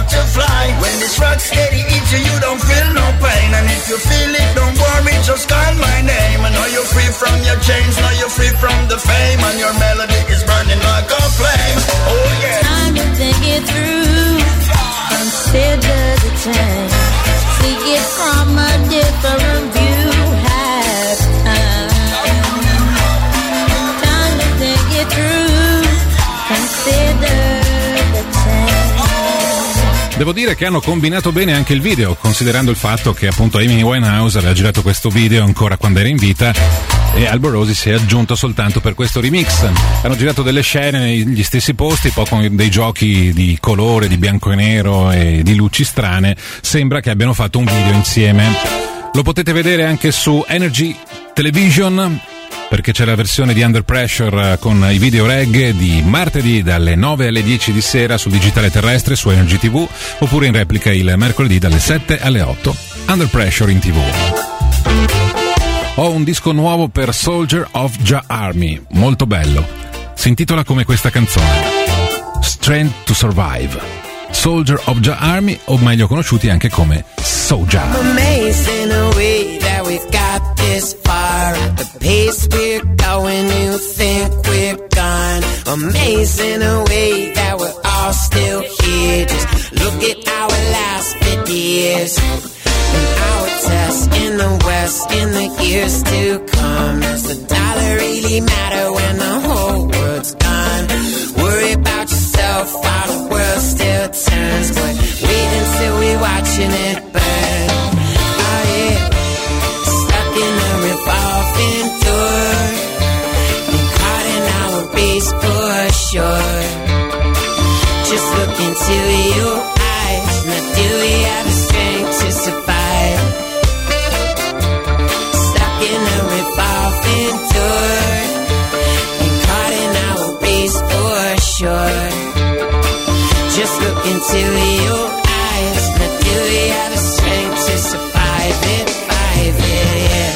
start to fly. When this rock steady hits you, you don't feel no pain. And if you feel it, don't worry, just call my name. And now you're free from your chains, now you're free from the fame. And your melody is burning like a flame. Oh yeah. Time to think it through, consider the change. See it from a different view. Have time to think it through, consider the change. Devo dire che hanno combinato bene anche il video, considerando il fatto che appunto Amy Winehouse aveva girato questo video ancora quando era in vita e Alborosi si è aggiunto soltanto per questo remix. Hanno girato delle scene negli stessi posti, poi con dei giochi di colore, di bianco e nero e di luci strane. Sembra che abbiano fatto un video insieme. Lo potete vedere anche su Energy Television, perché c'è la versione di Under Pressure con i video reggae di martedì dalle 9 alle 10 di sera sul digitale terrestre su Energy TV, oppure in replica il mercoledì dalle 7 alle 8. Under Pressure in TV. Ho un disco nuovo per Soldier of Jah Army, molto bello. Si intitola come questa canzone, Strength to Survive. Soldier of Jah Army, o meglio conosciuti anche come Soja. Amazing the way that we've got this far. At the pace we're going, you think we're gone. Amazing the way that we're all still here. Just look at our last 50 years. And our test in the West in the years to come. Does the dollar really matter when the whole world's gone? Worry about yourself while the world still turns. But wait until we're watching it burn. Oh yeah, stuck in a revolving door. And caught in our race for sure. Just look into your eyes. Now do we have the strength to survive? In a revolving door, and caught in our race for sure. Just look into your eyes. Now do we have the strength to survive it, yeah.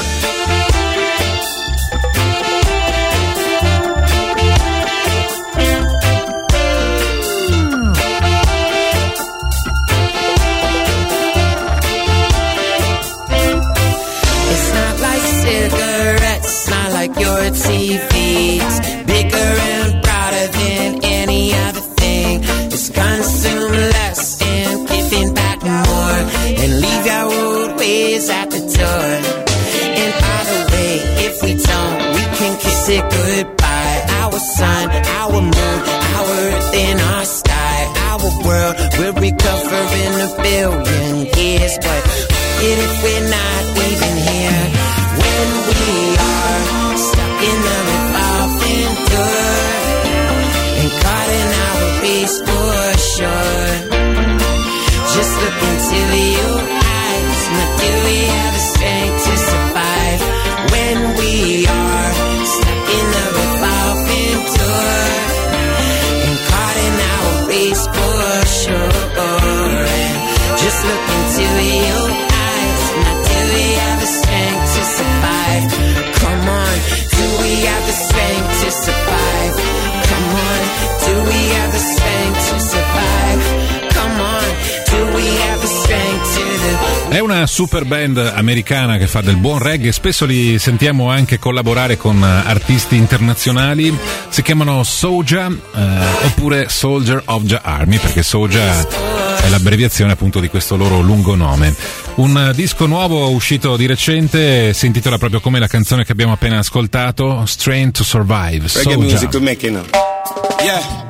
Cigarettes, not like your TV. It's bigger and broader than any other thing. It's consume less and giving back more, and leave your old ways at the door. And either way, if we don't, we can kiss it goodbye. Our sun, our moon, our earth and our sky. Our world will recover in a billion years. But if we're not even here, when we are stuck in the revolving door, and caught in our race for sure. Just look into your eyes. Now do we have the strength to survive? When we are stuck in the revolving door, and caught in our race for sure. Just look into your eyes. Now do we have the strength to survive? Come on, do we have the strength to survive? Come on, do we have the strength to survive? Come on, do we have the strength to È una super band americana che fa del buon reggae, spesso li sentiamo anche collaborare con artisti internazionali. Si chiamano Soja oppure Soldier of Jah Army, perché Soja è l'abbreviazione appunto di questo loro lungo nome. Un disco nuovo uscito di recente, si intitola proprio come la canzone che abbiamo appena ascoltato, Strength to Survive. Reggae music to make, you know. Yeah.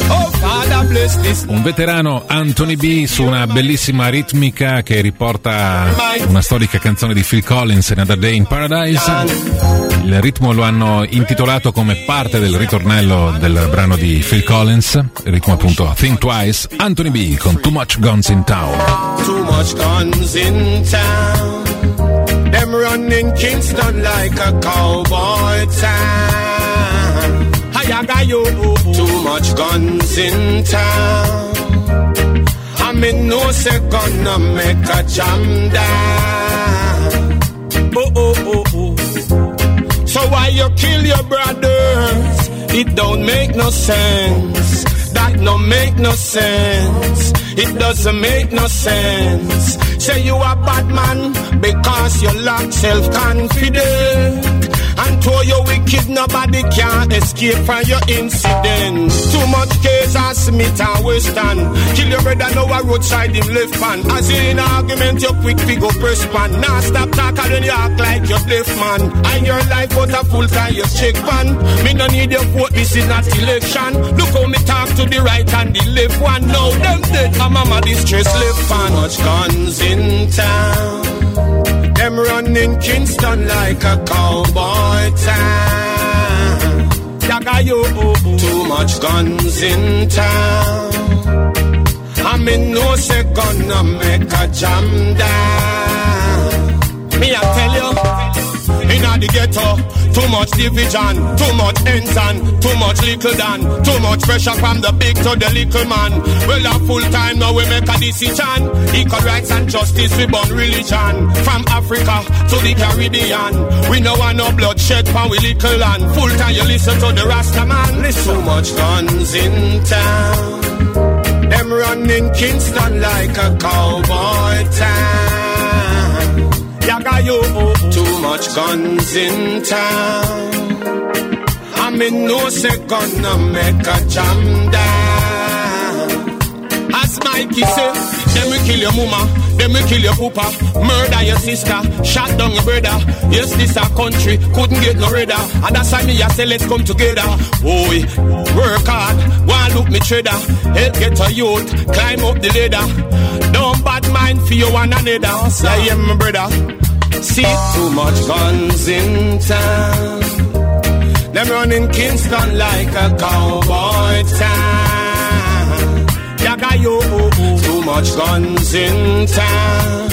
Un veterano Anthony B su una bellissima ritmica che riporta una storica canzone di Phil Collins, Another Day in Paradise. Il ritmo lo hanno intitolato come parte del ritornello del brano di Phil Collins, il ritmo appunto Think Twice. Anthony B con Too Much Guns in Town. Too much guns in town. Them running Kingston like a cowboy town. Too much guns in town. I mean, no second to make a jam down. Oh, oh, oh, oh. So why you kill your brothers? It don't make no sense. That no make no sense. It doesn't make no sense. Say you a bad man because you lack self-confidence. And to your wicked, nobody can escape from your incident. Too much case and Smith and Western. Kill your brother, now a roadside him left hand. As you in argument, you quick figure press pan. Now stop talking when you act like you're left man. And your life was a full time, you check pan. Me no need your vote, this is not election. Look how me talk to the right and the left one. Now them dead, and mama distress left pan. Much guns in town. Them running Kingston like a cowboy town. Yaga yo, too much guns in town. I mean no say gonna make a jam down. Me I tell you, inna the ghetto, too much division, too much ensign, too much little dan, too much pressure from the big to the little man. Well, a full time now we make a decision. Equal rights and justice, we born religion. From Africa to the Caribbean, we no want no bloodshed from we little land. Full time you listen to the Rasta man. Listen. Too much guns in town. Them running Kingston like a cowboy town. Yaga yo, too much guns in town. I mean no say gonna make a jam down. As Mikey say, them will kill your mama, them will kill your papa, murder your sister, shot down your brother. Yes, this a country, couldn't get no redder. And that's why me I say let's come together. Boy, work hard, go and look me trader. Help get a youth, climb up the ladder. Don't bad mind for you one another. Say my brother. See too much guns in town. Them running Kingston like a cowboy town. Yaga yo, too much guns in town.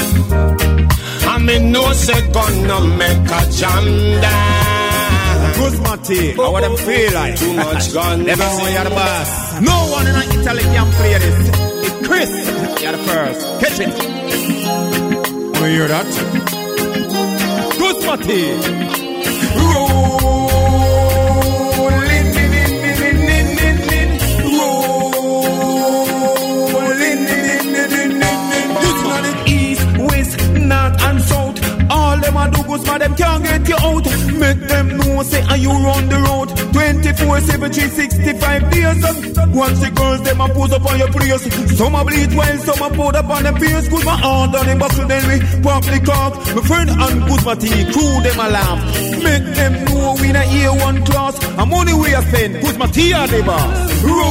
I mean no say gonna make a jam down. Guzmati, how what them feel like? Too much guns. Never know you're the boss. No one in Italy can play this. It's Chris, you're the first. Catch it. You hear that? Guzmati. Rolling, east, west, north and south. All them a do Guzma, them can't get you out. Make them know, say, are you run the road 24/7, 365 days. Watch the girls, them a pose up on your place. Some a bleed while some a put up on them face. Guzma hard on them buckle, then we pop the cock. My friend and Guzma T, crew them a laugh. Make them know we in a year one class. And money we a spend, Guzma T are the boss.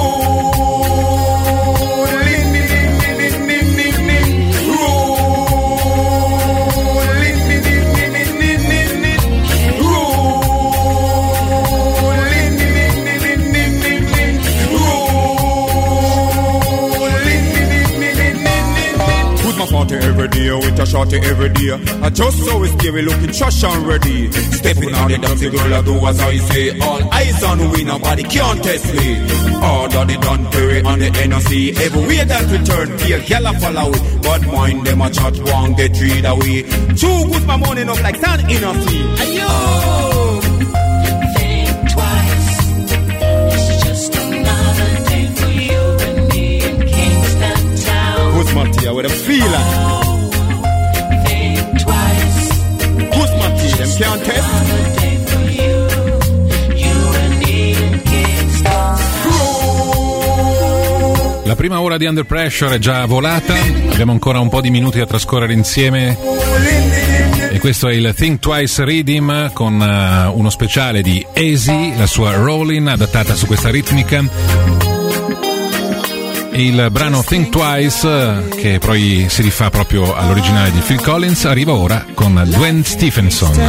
Party every day, with a shorty every day. I just saw it scary looking trash and ready. Stepping on the dance, the girl I do as I say. All eyes on we, nobody can test me. Order the Don Perry on the NOC. Every way that we turn, be a gal a follow it. But mind them a chat, one get rid away. Too good my morning up like sand in a sea. Ayo! Think twice. It's just another day for you and me in Kingston Town. Guzmati, with a feel like. Think twice. Guzmati, them can't test. La prima ora di Under Pressure è già volata, abbiamo ancora un po' di minuti da trascorrere insieme e questo è il Think Twice Rhythm con uno speciale di Easy, la sua Rollin' adattata su questa ritmica. Il brano Think Twice, che poi si rifà proprio all'originale di Phil Collins, arriva ora con Gwen Stephenson.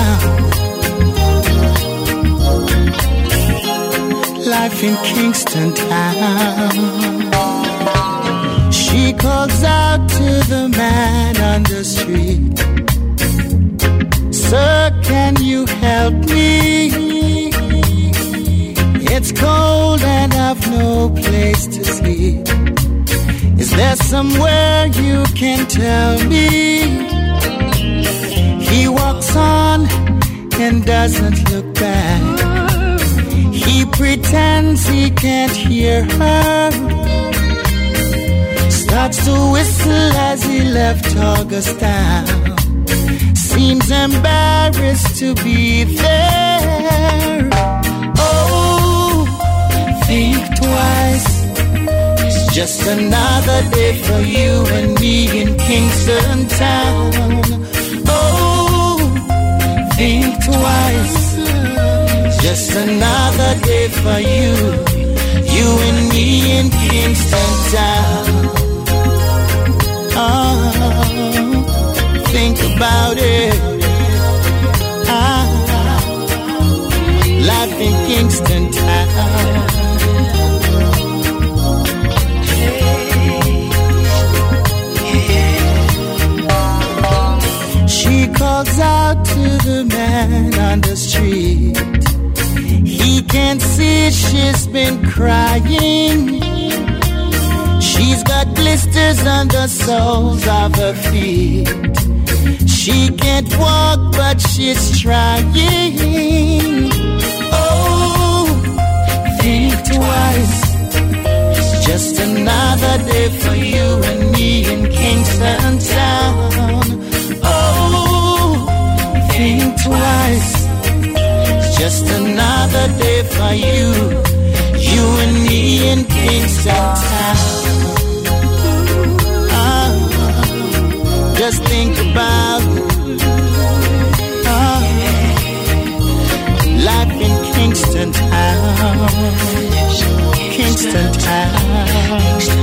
Life in Kingston Town. She calls out to the man on the street. Sir, can you help me? It's cold and I've no place to sleep. Is there somewhere you can tell me? He walks on and doesn't look back. He pretends he can't hear her. Starts to whistle as he left Augustine. Seems embarrassed to be there. Oh, think twice. It's just another day for you and me in Kingston Town. Oh, think twice. Just another day for you, you and me in Kingston Town. Oh, think about it. Life in Kingston Town. She calls out to the man on the street. He can't see she's been crying. She's got blisters on the soles of her feet. She can't walk, but she's trying. Oh, think twice. It's just another day for you and me in Kingston Town. Oh, think twice. Just another day for you, you and me in Kingston Town. Just think about life in Kingston Town. Kingston Town.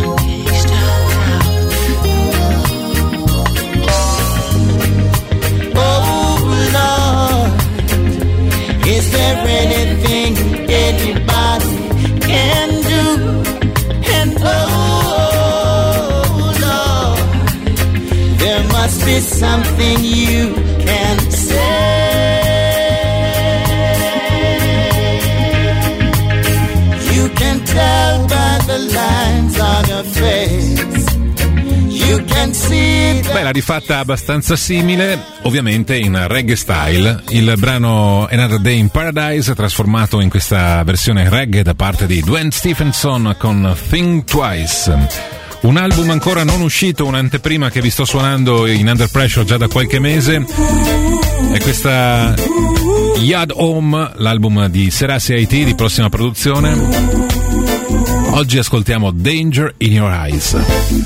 Oh Lord, is there anything anybody can do? And oh Lord, there must be something you can say. You can tell by the lines on your face. You can see Beh, l'ha rifatta abbastanza simile, ovviamente in reggae style. Il brano Another Day in Paradise trasformato in questa versione reggae da parte di Dwayne Stephenson con Think Twice. Un album ancora non uscito, un'anteprima che vi sto suonando in Under Pressure già da qualche mese. È questa Yad Home, l'album di Selassie IT di prossima produzione. Oggi ascoltiamo Danger in Your Eyes.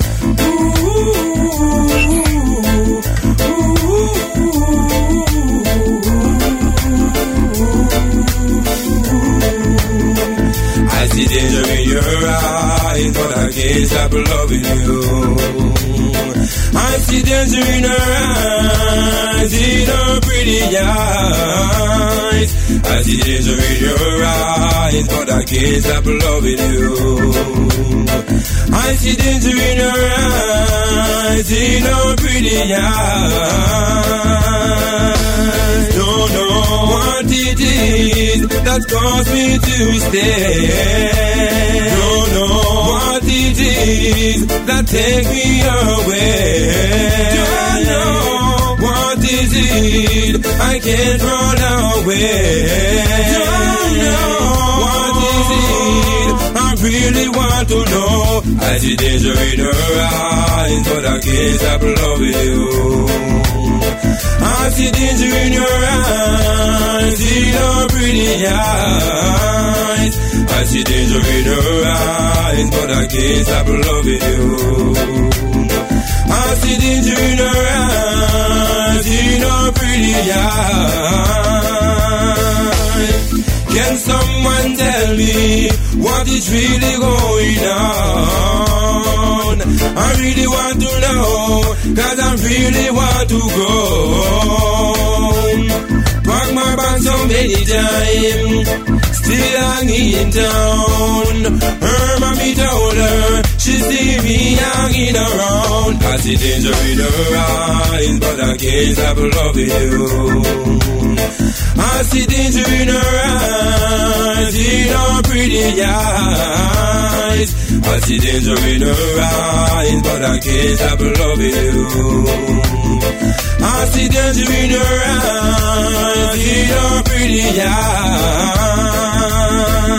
I see danger in your eyes, but I can't stop loving you. I see danger in her eyes, in her pretty eyes. I see danger in your eyes, but I can't stop loving you. I see danger in her eyes, in her pretty eyes. Don't know what it is that caused me to stay. Don't know what it is that take me away. Don't know what is it I can't run away. Don't know what is it I really want to know. I see danger in her eyes, but I can't stop loving you. I see danger in your eyes, in her pretty eyes. I see danger in her eyes, but I can't stop loving you. I see danger in her eyes, in her pretty eyes. Can someone tell me what is really going on? I really want to know, 'cause I really want to go. Pack my bags so many times, still hanging down. Her mommy told her she see me hanging around. I see danger in her eyes, but I can't stop loving you. I see danger in her eyes, in her pretty eyes. I see danger in her eyes, but I can't stop loving you. I see danger in her eyes, in her pretty eyes.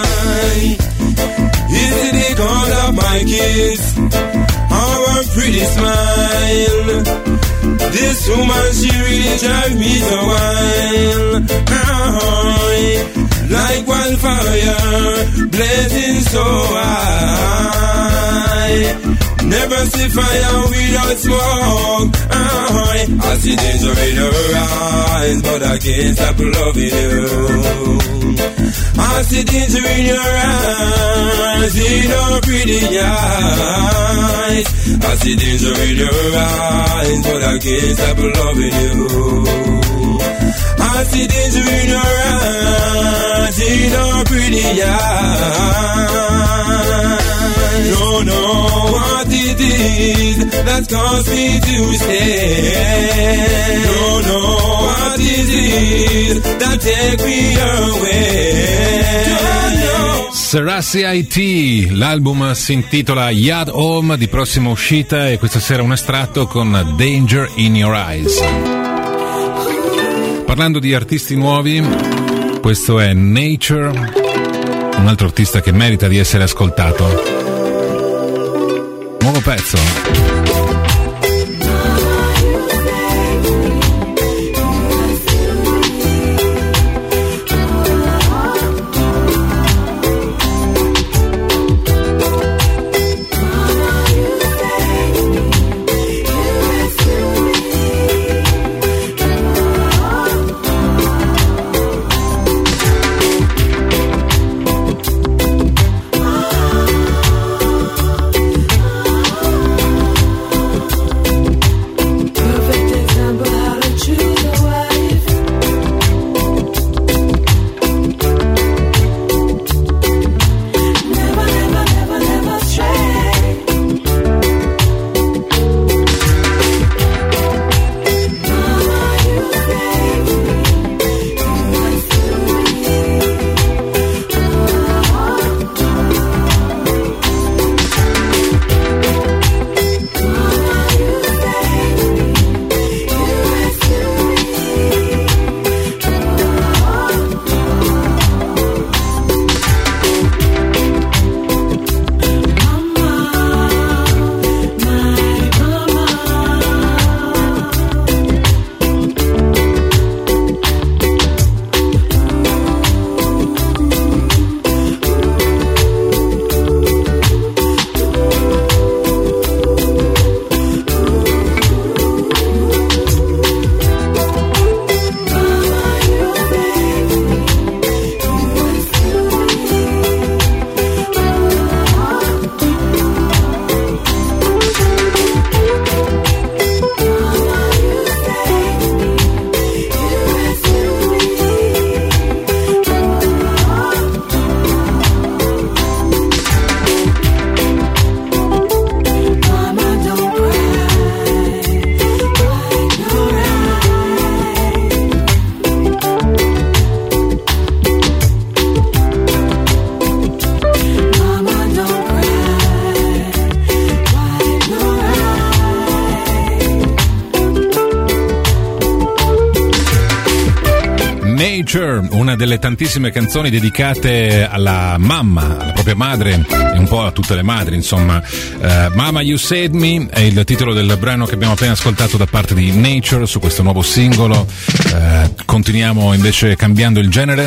Is it because of my kiss or a pretty smile? This woman, she really drives me so wild. Like wildfire, blazing so high. Never see fire without smoke. I see danger in her eyes, but I can't stop loving you. I see danger in your eyes, in her pretty eyes. I see danger in your eyes, but I can't stop loving you. I see danger in your eyes, in her pretty eyes. Don't know what it is that's caused me to stay. Don't know what it is that take me away. Don't know. Serassi IT, l'album si intitola Yad Home, di prossima uscita, e questa sera un estratto con Danger in Your Eyes. Parlando di artisti nuovi, questo è Nature, un altro artista che merita di essere ascoltato. Nuovo pezzo. Una delle tantissime canzoni dedicate alla mamma, alla propria madre e un po' a tutte le madri, insomma. Mama You Saved Me è il titolo del brano che abbiamo appena ascoltato da parte di Nature su questo nuovo singolo. Continuiamo invece cambiando il genere,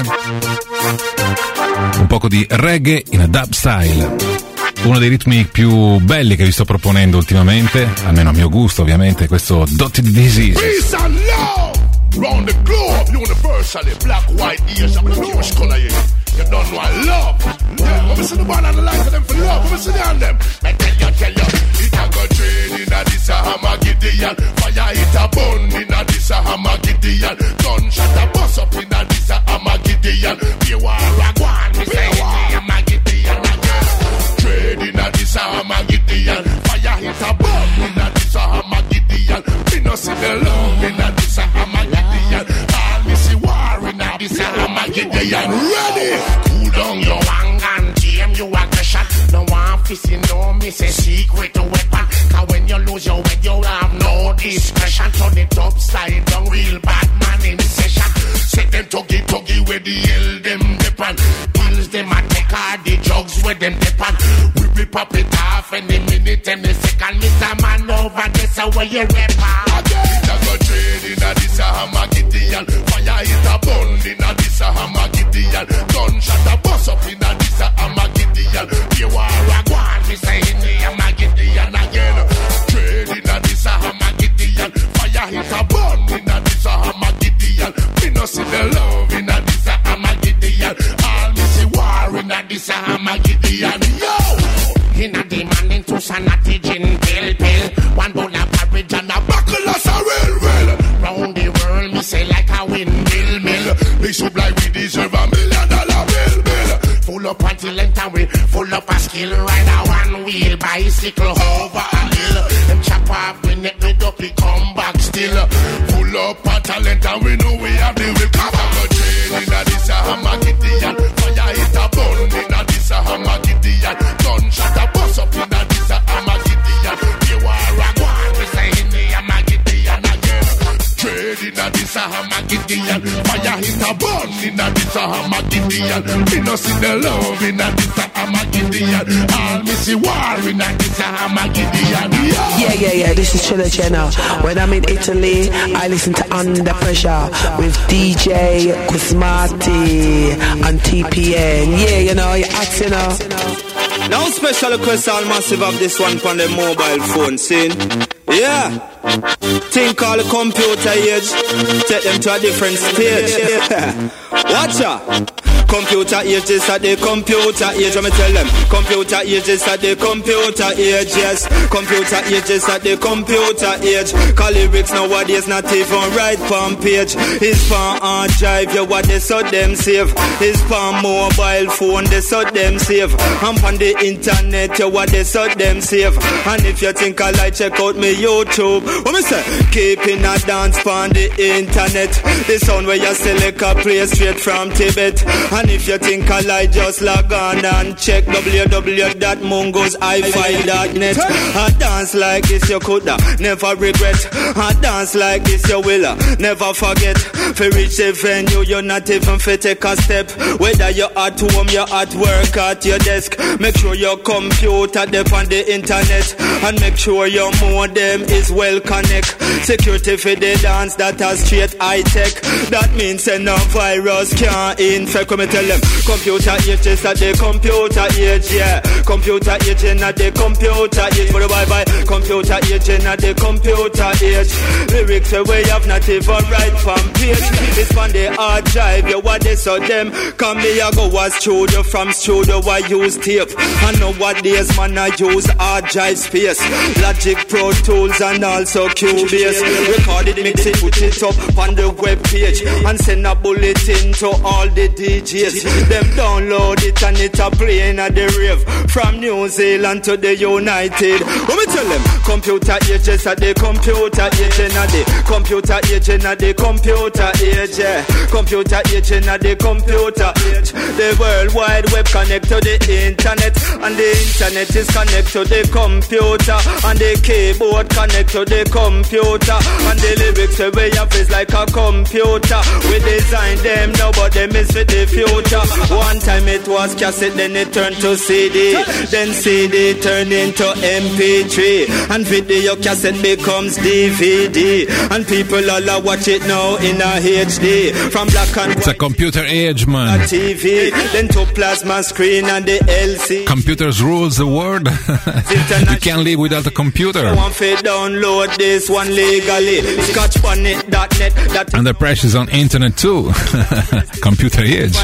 un poco di reggae in a dub style, uno dei ritmi più belli che vi sto proponendo ultimamente, almeno a mio gusto ovviamente, questo Dotted Disease. Peace and love round the globe, universally, black, white, Asian, but the Jewish color, you don't know I love. Yeah, when we see the one on the line for them for love, when we see the on them, I tell you, it a go train in a this a Hamagideon, fire it a bun in a this a Hamagideon, gunshot a bust up in a this a Hamagideon, we war a guan, we say Hamagideon again, trade in a this a Hamagideon, fire it a bun in a this a Hamagideon, we no see the love in a this a Hamagideon, all me see war in a this a Hamagideon, ready, cool down your anger and tame your aggression, no one fissing, no miss a secret weapon, cause when you lose your way you have no discretion, turn it upside down, real bad man in session, set them tuggy where the hell them depend, pills them a take all the drugs where them depend. We pop it off any minute, any second. Mr. Man over this where you rap. It a go trade in a this a Hamagidian. Fire hit a bun in a this a Hamagidian. Gunshot a bust up in a this a Hamagidian. You are a guan, me say in the Hamagidian again. Trade in a this a Hamagidian. Fire hit a bun in a this a Hamagidian. Me no see the love in a this a Hamagidian. All me see war in a this a Hamagidian. Yo! In a demand into sanity gin pill. One bowl of porridge and a buckle of sorrel. Well, round the world me say like a windmill. They should like we deserve $1 million bill. Full up until length and we full up a skill. Ride a one wheel bicycle over a hill. Them chop off we neck with up, we come back still. Full up a talent and we know we have the will. Come on, go train in a this a Hamagidian. Fire hit a bun in a this a Hamagidian. Gunshot a bust up in a this a Hamagidian. You are a guan, we say in the Hamagidian again. Trade in a this a Hamagidian. Fire hit a bun in a this a Hamagidian. Me no see the love in a this a Hamagidian. All me see war in a this a Hamagidian. Yeah, this is Chilla Jenna. When I'm in Italy, I listen to Under Pressure with DJ Guzmati and TPN. Yeah, you know, you're acting now. Now special request all massive of this one on the mobile phone scene. Yeah. Think all the computer age, take them to a different stage. Watch out. Computer age is at the computer age. Let me tell them. Computer age is at the computer age. Yes. Computer age is at the computer age. Call lyrics nowadays not even right palm page. His palm hard drive, you what they so them save. His palm mobile phone, they so them save. I'm on the internet, you what they so them save. And if you think I like, check out me YouTube. What me say? Keeping a dance on the internet. The sound where you select a play straight from Tibet. And if you think I lie, just log on and check www.mongoshifi.net. I dance like this you coulda never regret. I dance like this you will never forget. For reach the venue, you're not even fit take a step. Whether you're at home, you're at work, at your desk. Make sure your computer dep on the internet. And make sure your modem is well connect. Security for the dance that has straight high tech. That means no virus can't infect. Come and tell them. Computer age is at the computer age, yeah. Computer age in at the computer age. For the bye-bye. Computer age in at the computer age. Lyrics away have not even right from page. It's from the hard drive, you what they saw them. Come me I go a studio, from studio I use tape. I know what days man I use hard drive space. Logic Pro Tools and also Cubase. Record it, mix it, put it up on the web page. And send a bulletin to all the DJs. Them download it and it a playing at the rave. From New Zealand to the United. Let me tell them. Computer age is at the computer age and at the computer age and at the computer age. Yeah. Computer age and at the computer age. The World Wide Web connect to the internet. And the internet is connect to the computer. And the keyboard connect to the computer. And the lyrics we have is like a computer. We design them now but they miss with the future. One time it was cassette, then it turned to CD. Then CD turned into MP3. And video cassette becomes DVD. And people all watch it now in a HD. From black and white. It's a computer age, man. TV, then to plasma screen and the LCD. Computers rules the world. You can't live without a computer. One fit download this one legally. Scotchbonnet.net. Under pressure is on internet too. Computer age.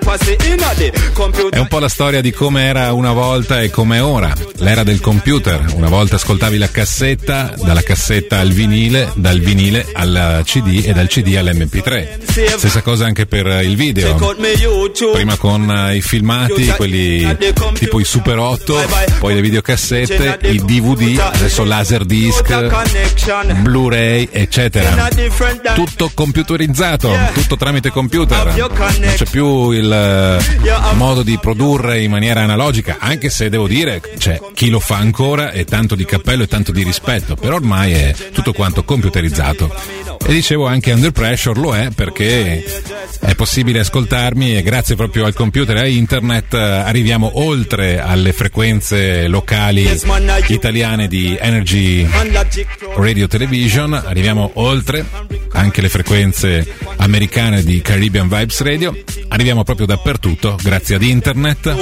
È un po' la storia di come era una volta e come è ora. L'era del computer. Una volta ascoltavi la cassetta, dalla cassetta al vinile, dal vinile al CD e dal CD all'MP3. Stessa cosa anche per il video. Prima con i filmati, quelli tipo i Super 8, poi le videocassette, i DVD, adesso Laserdisc, Blu-ray, eccetera. Tutto computerizzato, tutto tramite computer. Non c'è più più il modo di produrre in maniera analogica, anche se devo dire c'è chi lo fa ancora e tanto di cappello e tanto di rispetto, però ormai è tutto quanto computerizzato. E dicevo anche Under Pressure lo è perché è possibile ascoltarmi e grazie proprio al computer e a internet arriviamo oltre alle frequenze locali italiane di Energy Radio Television, arriviamo oltre anche le frequenze americane di Caribbean Vibes Radio, arriviamo proprio dappertutto grazie ad internet.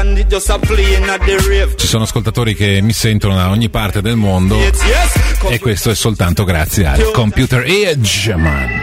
Ci sono ascoltatori che mi sentono da ogni parte del mondo e questo è soltanto grazie al Computer Age, man.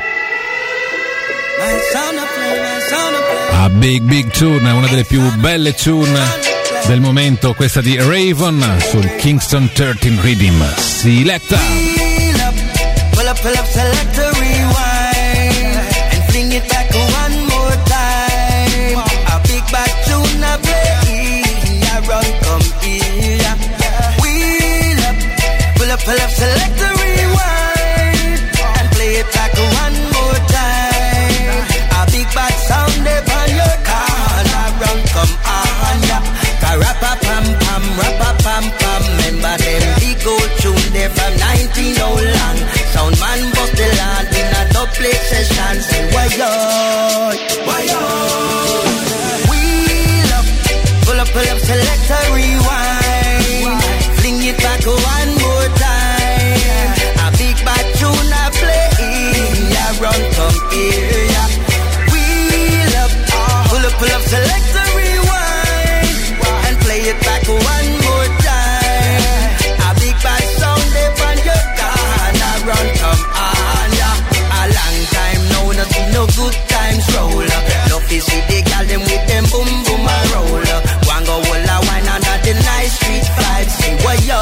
A big tune, una delle più belle tune del momento, questa di Raven sul Kingston 13 Rhythm. Selecta. Pull up, select a rewind and fling it back one more time. A big bad tune I play, I run come here. Wheel up, pull up, select a rewind and play it back one more time. A big bad sound upon your car, I run come on. Rapa pam pam, remember them big old tune there from 19 oh long. Sound man bust the land in a double session. Say why yo? Wheel up, pull up, select a rewind. Fling it back one more time. A big bad tune I play, I run come here. Wheel up, pull up, select a rewind and play it back one more time. A big bad sound upon your car, run come on, yeah. A long time now, not see no good times roll. Love to see the gal them with them boom boom and roll. One go hold a wine under the nice street vibes. Say why yo?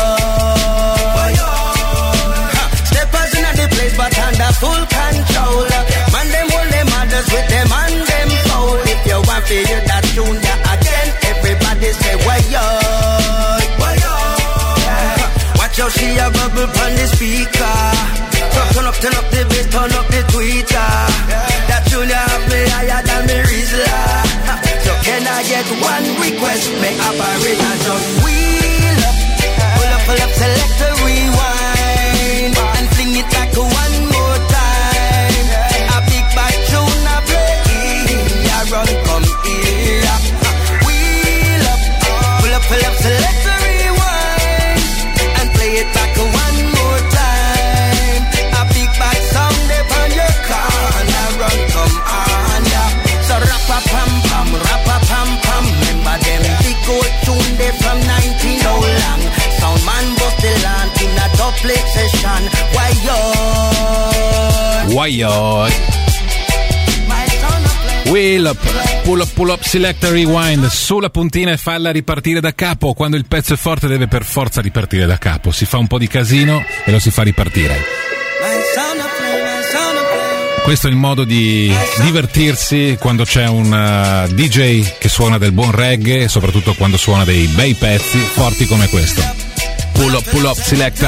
Steppers in the place but under full control. Man them hold them others with them and them foul. If you want to hear that tune yeah, again, everybody say why yo? Watch how she a bubble on the speaker. Turn up the bass, turn up the tweeter. That tune you have me higher than me Rizla. So can I get one request? Make operator just wheel up. Pull up, select a rewind and fling it back one more time. A big bad tune I play, I run come here. Wheel up, pull up, select a rewind and play it back one more time. A big bad sound upon your car, I run come on, yeah. So rapa pam pam, remember them big old tune they from 19 oh long. Sound man bust the land in a double session. Why yo? Wheel up, pull up, select a rewind, sulla puntina e falla ripartire da capo. Quando il pezzo è forte deve per forza ripartire da capo, si fa un po' di casino e lo si fa ripartire. Questo è il modo di divertirsi quando c'è un DJ che suona del buon reggae, soprattutto quando suona dei bei pezzi forti come questo. Pull up, selecta.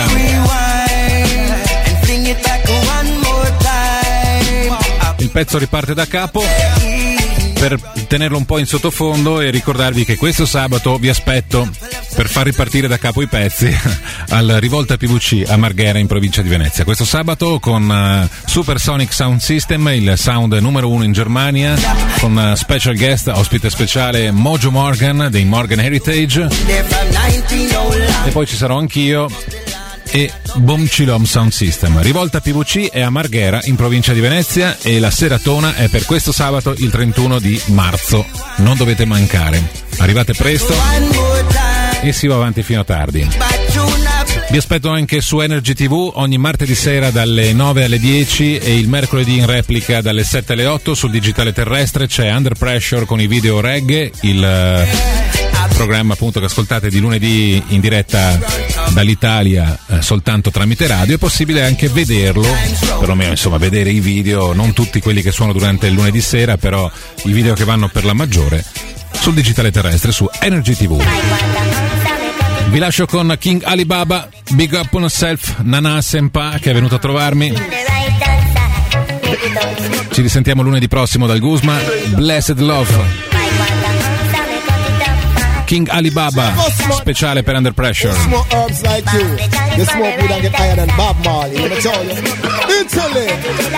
Il pezzo riparte da capo per tenerlo un po' in sottofondo e ricordarvi che questo sabato vi aspetto per far ripartire da capo i pezzi al Rivolta PVC a Marghera in provincia di Venezia. Questo sabato con Supersonic Sound System, il sound numero 1 in Germania, con special guest, ospite speciale Mojo Morgan dei Morgan Heritage, e poi ci sarò anch'io e Boom Chilom Sound System. Rivolta PVC è a Marghera in provincia di Venezia e la seratona è per questo sabato il 31 di marzo. Non dovete mancare, arrivate presto e si va avanti fino a tardi. Vi aspetto anche su Energy TV ogni martedì sera dalle 9 alle 10 e il mercoledì in replica dalle 7 alle 8 sul digitale terrestre. C'è Under Pressure con i video reggae, il programma appunto che ascoltate di lunedì in diretta dall'Italia soltanto tramite radio. È possibile anche vederlo, perlomeno insomma vedere i video, non tutti quelli che sono durante il lunedì sera, però i video che vanno per la maggiore sul digitale terrestre su Energy TV. Vi lascio con King Alibaba, Big Up on Yourself, Nana Senpa che è venuto a trovarmi. Ci risentiamo lunedì prossimo dal Guzma. Blessed Love. King Alibaba, speciale per Under Pressure. Smoke herbs like you. You smoke weed and get higher than Bob Marley. Let me tell you. Italy.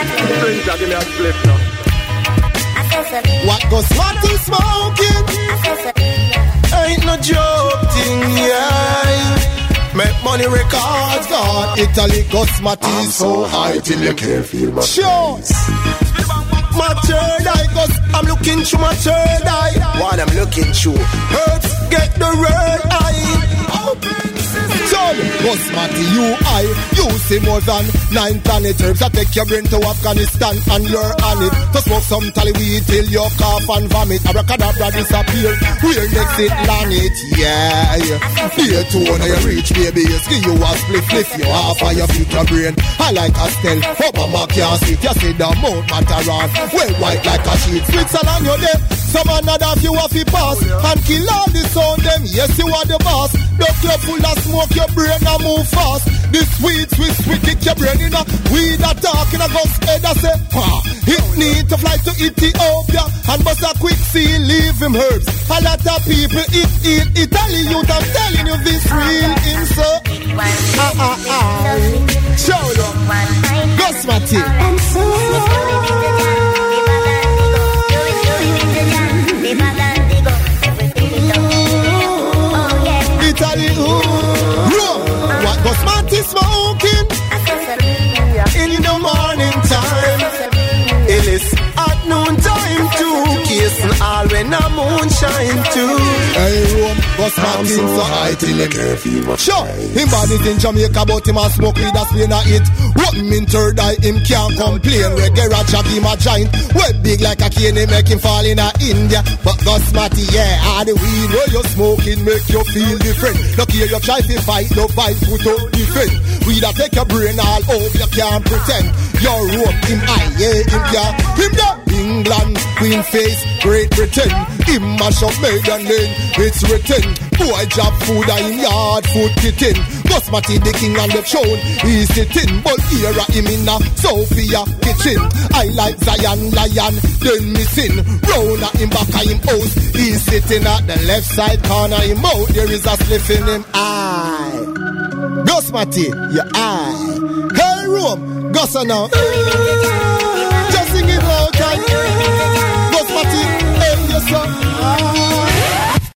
What goes Marty smoking? Ain't no joke thing, yeah. Make money records, God. Italy goes Marty so high till you can't feel my shots. My third eye, cause I'm looking through my third eye. What I'm looking through hurts, get the red eye. Son, Boss Matty, you see more than 9 planet herbs that take your brain to Afghanistan and you're on it. To smoke some tally weed till you cough and vomit. Abracadabra disappear, where next it land it, yeah. Here to when you reach, baby, you ski you a split, you half of your future brain. I like a stell, Obama can't sit, you see the Mount Mataran. Well white like a sheet, Switzerland you're there. Some another few of you pass and kill all the sound them. Yes, you are the boss. Duck you full of smoke, your brain a move fast. This weed, we kick your brain in a weed attack in a ghost head. I say, it need to fly to Ethiopia and bust a quick seal, leave him herbs. A lot of people eat Italy youth. I'm telling you this real info. Show you, Ghost Matty. I'm so Italy, what goes Matty smoking in the morning time? It is at noon time too. Kissing all when the moon shine too. Hey, Rome, goes Matty so high till you can't feel much. Sure, him bodies in Jamaica, but him a smoke weed that's when I eat. What him in third eye, him can't complain. Reggae Rajak him a giant, well big like a cane, make him fall in a India. But Gus Matty, yeah, all the weed where you smoking make you feel different. Look here, you try to fight, no fight, put up defense. Weed a take your brain all over, you can't pretend. Your rope, him high, yeah, him yeah. Him there, England, Queen Face, Great Britain. Him mash up Maiden, it's written. Boy job food and him yard food kitchen. Gus Matty the king on the throne, he's sitting. But here him in a Sophia kitchen. I like Zion lion, then missing. Round at him back of him house, he's sitting at the left side corner him out. There is a spliff in him eye. Gus Matty, your eye. Hey Rome, Gus now.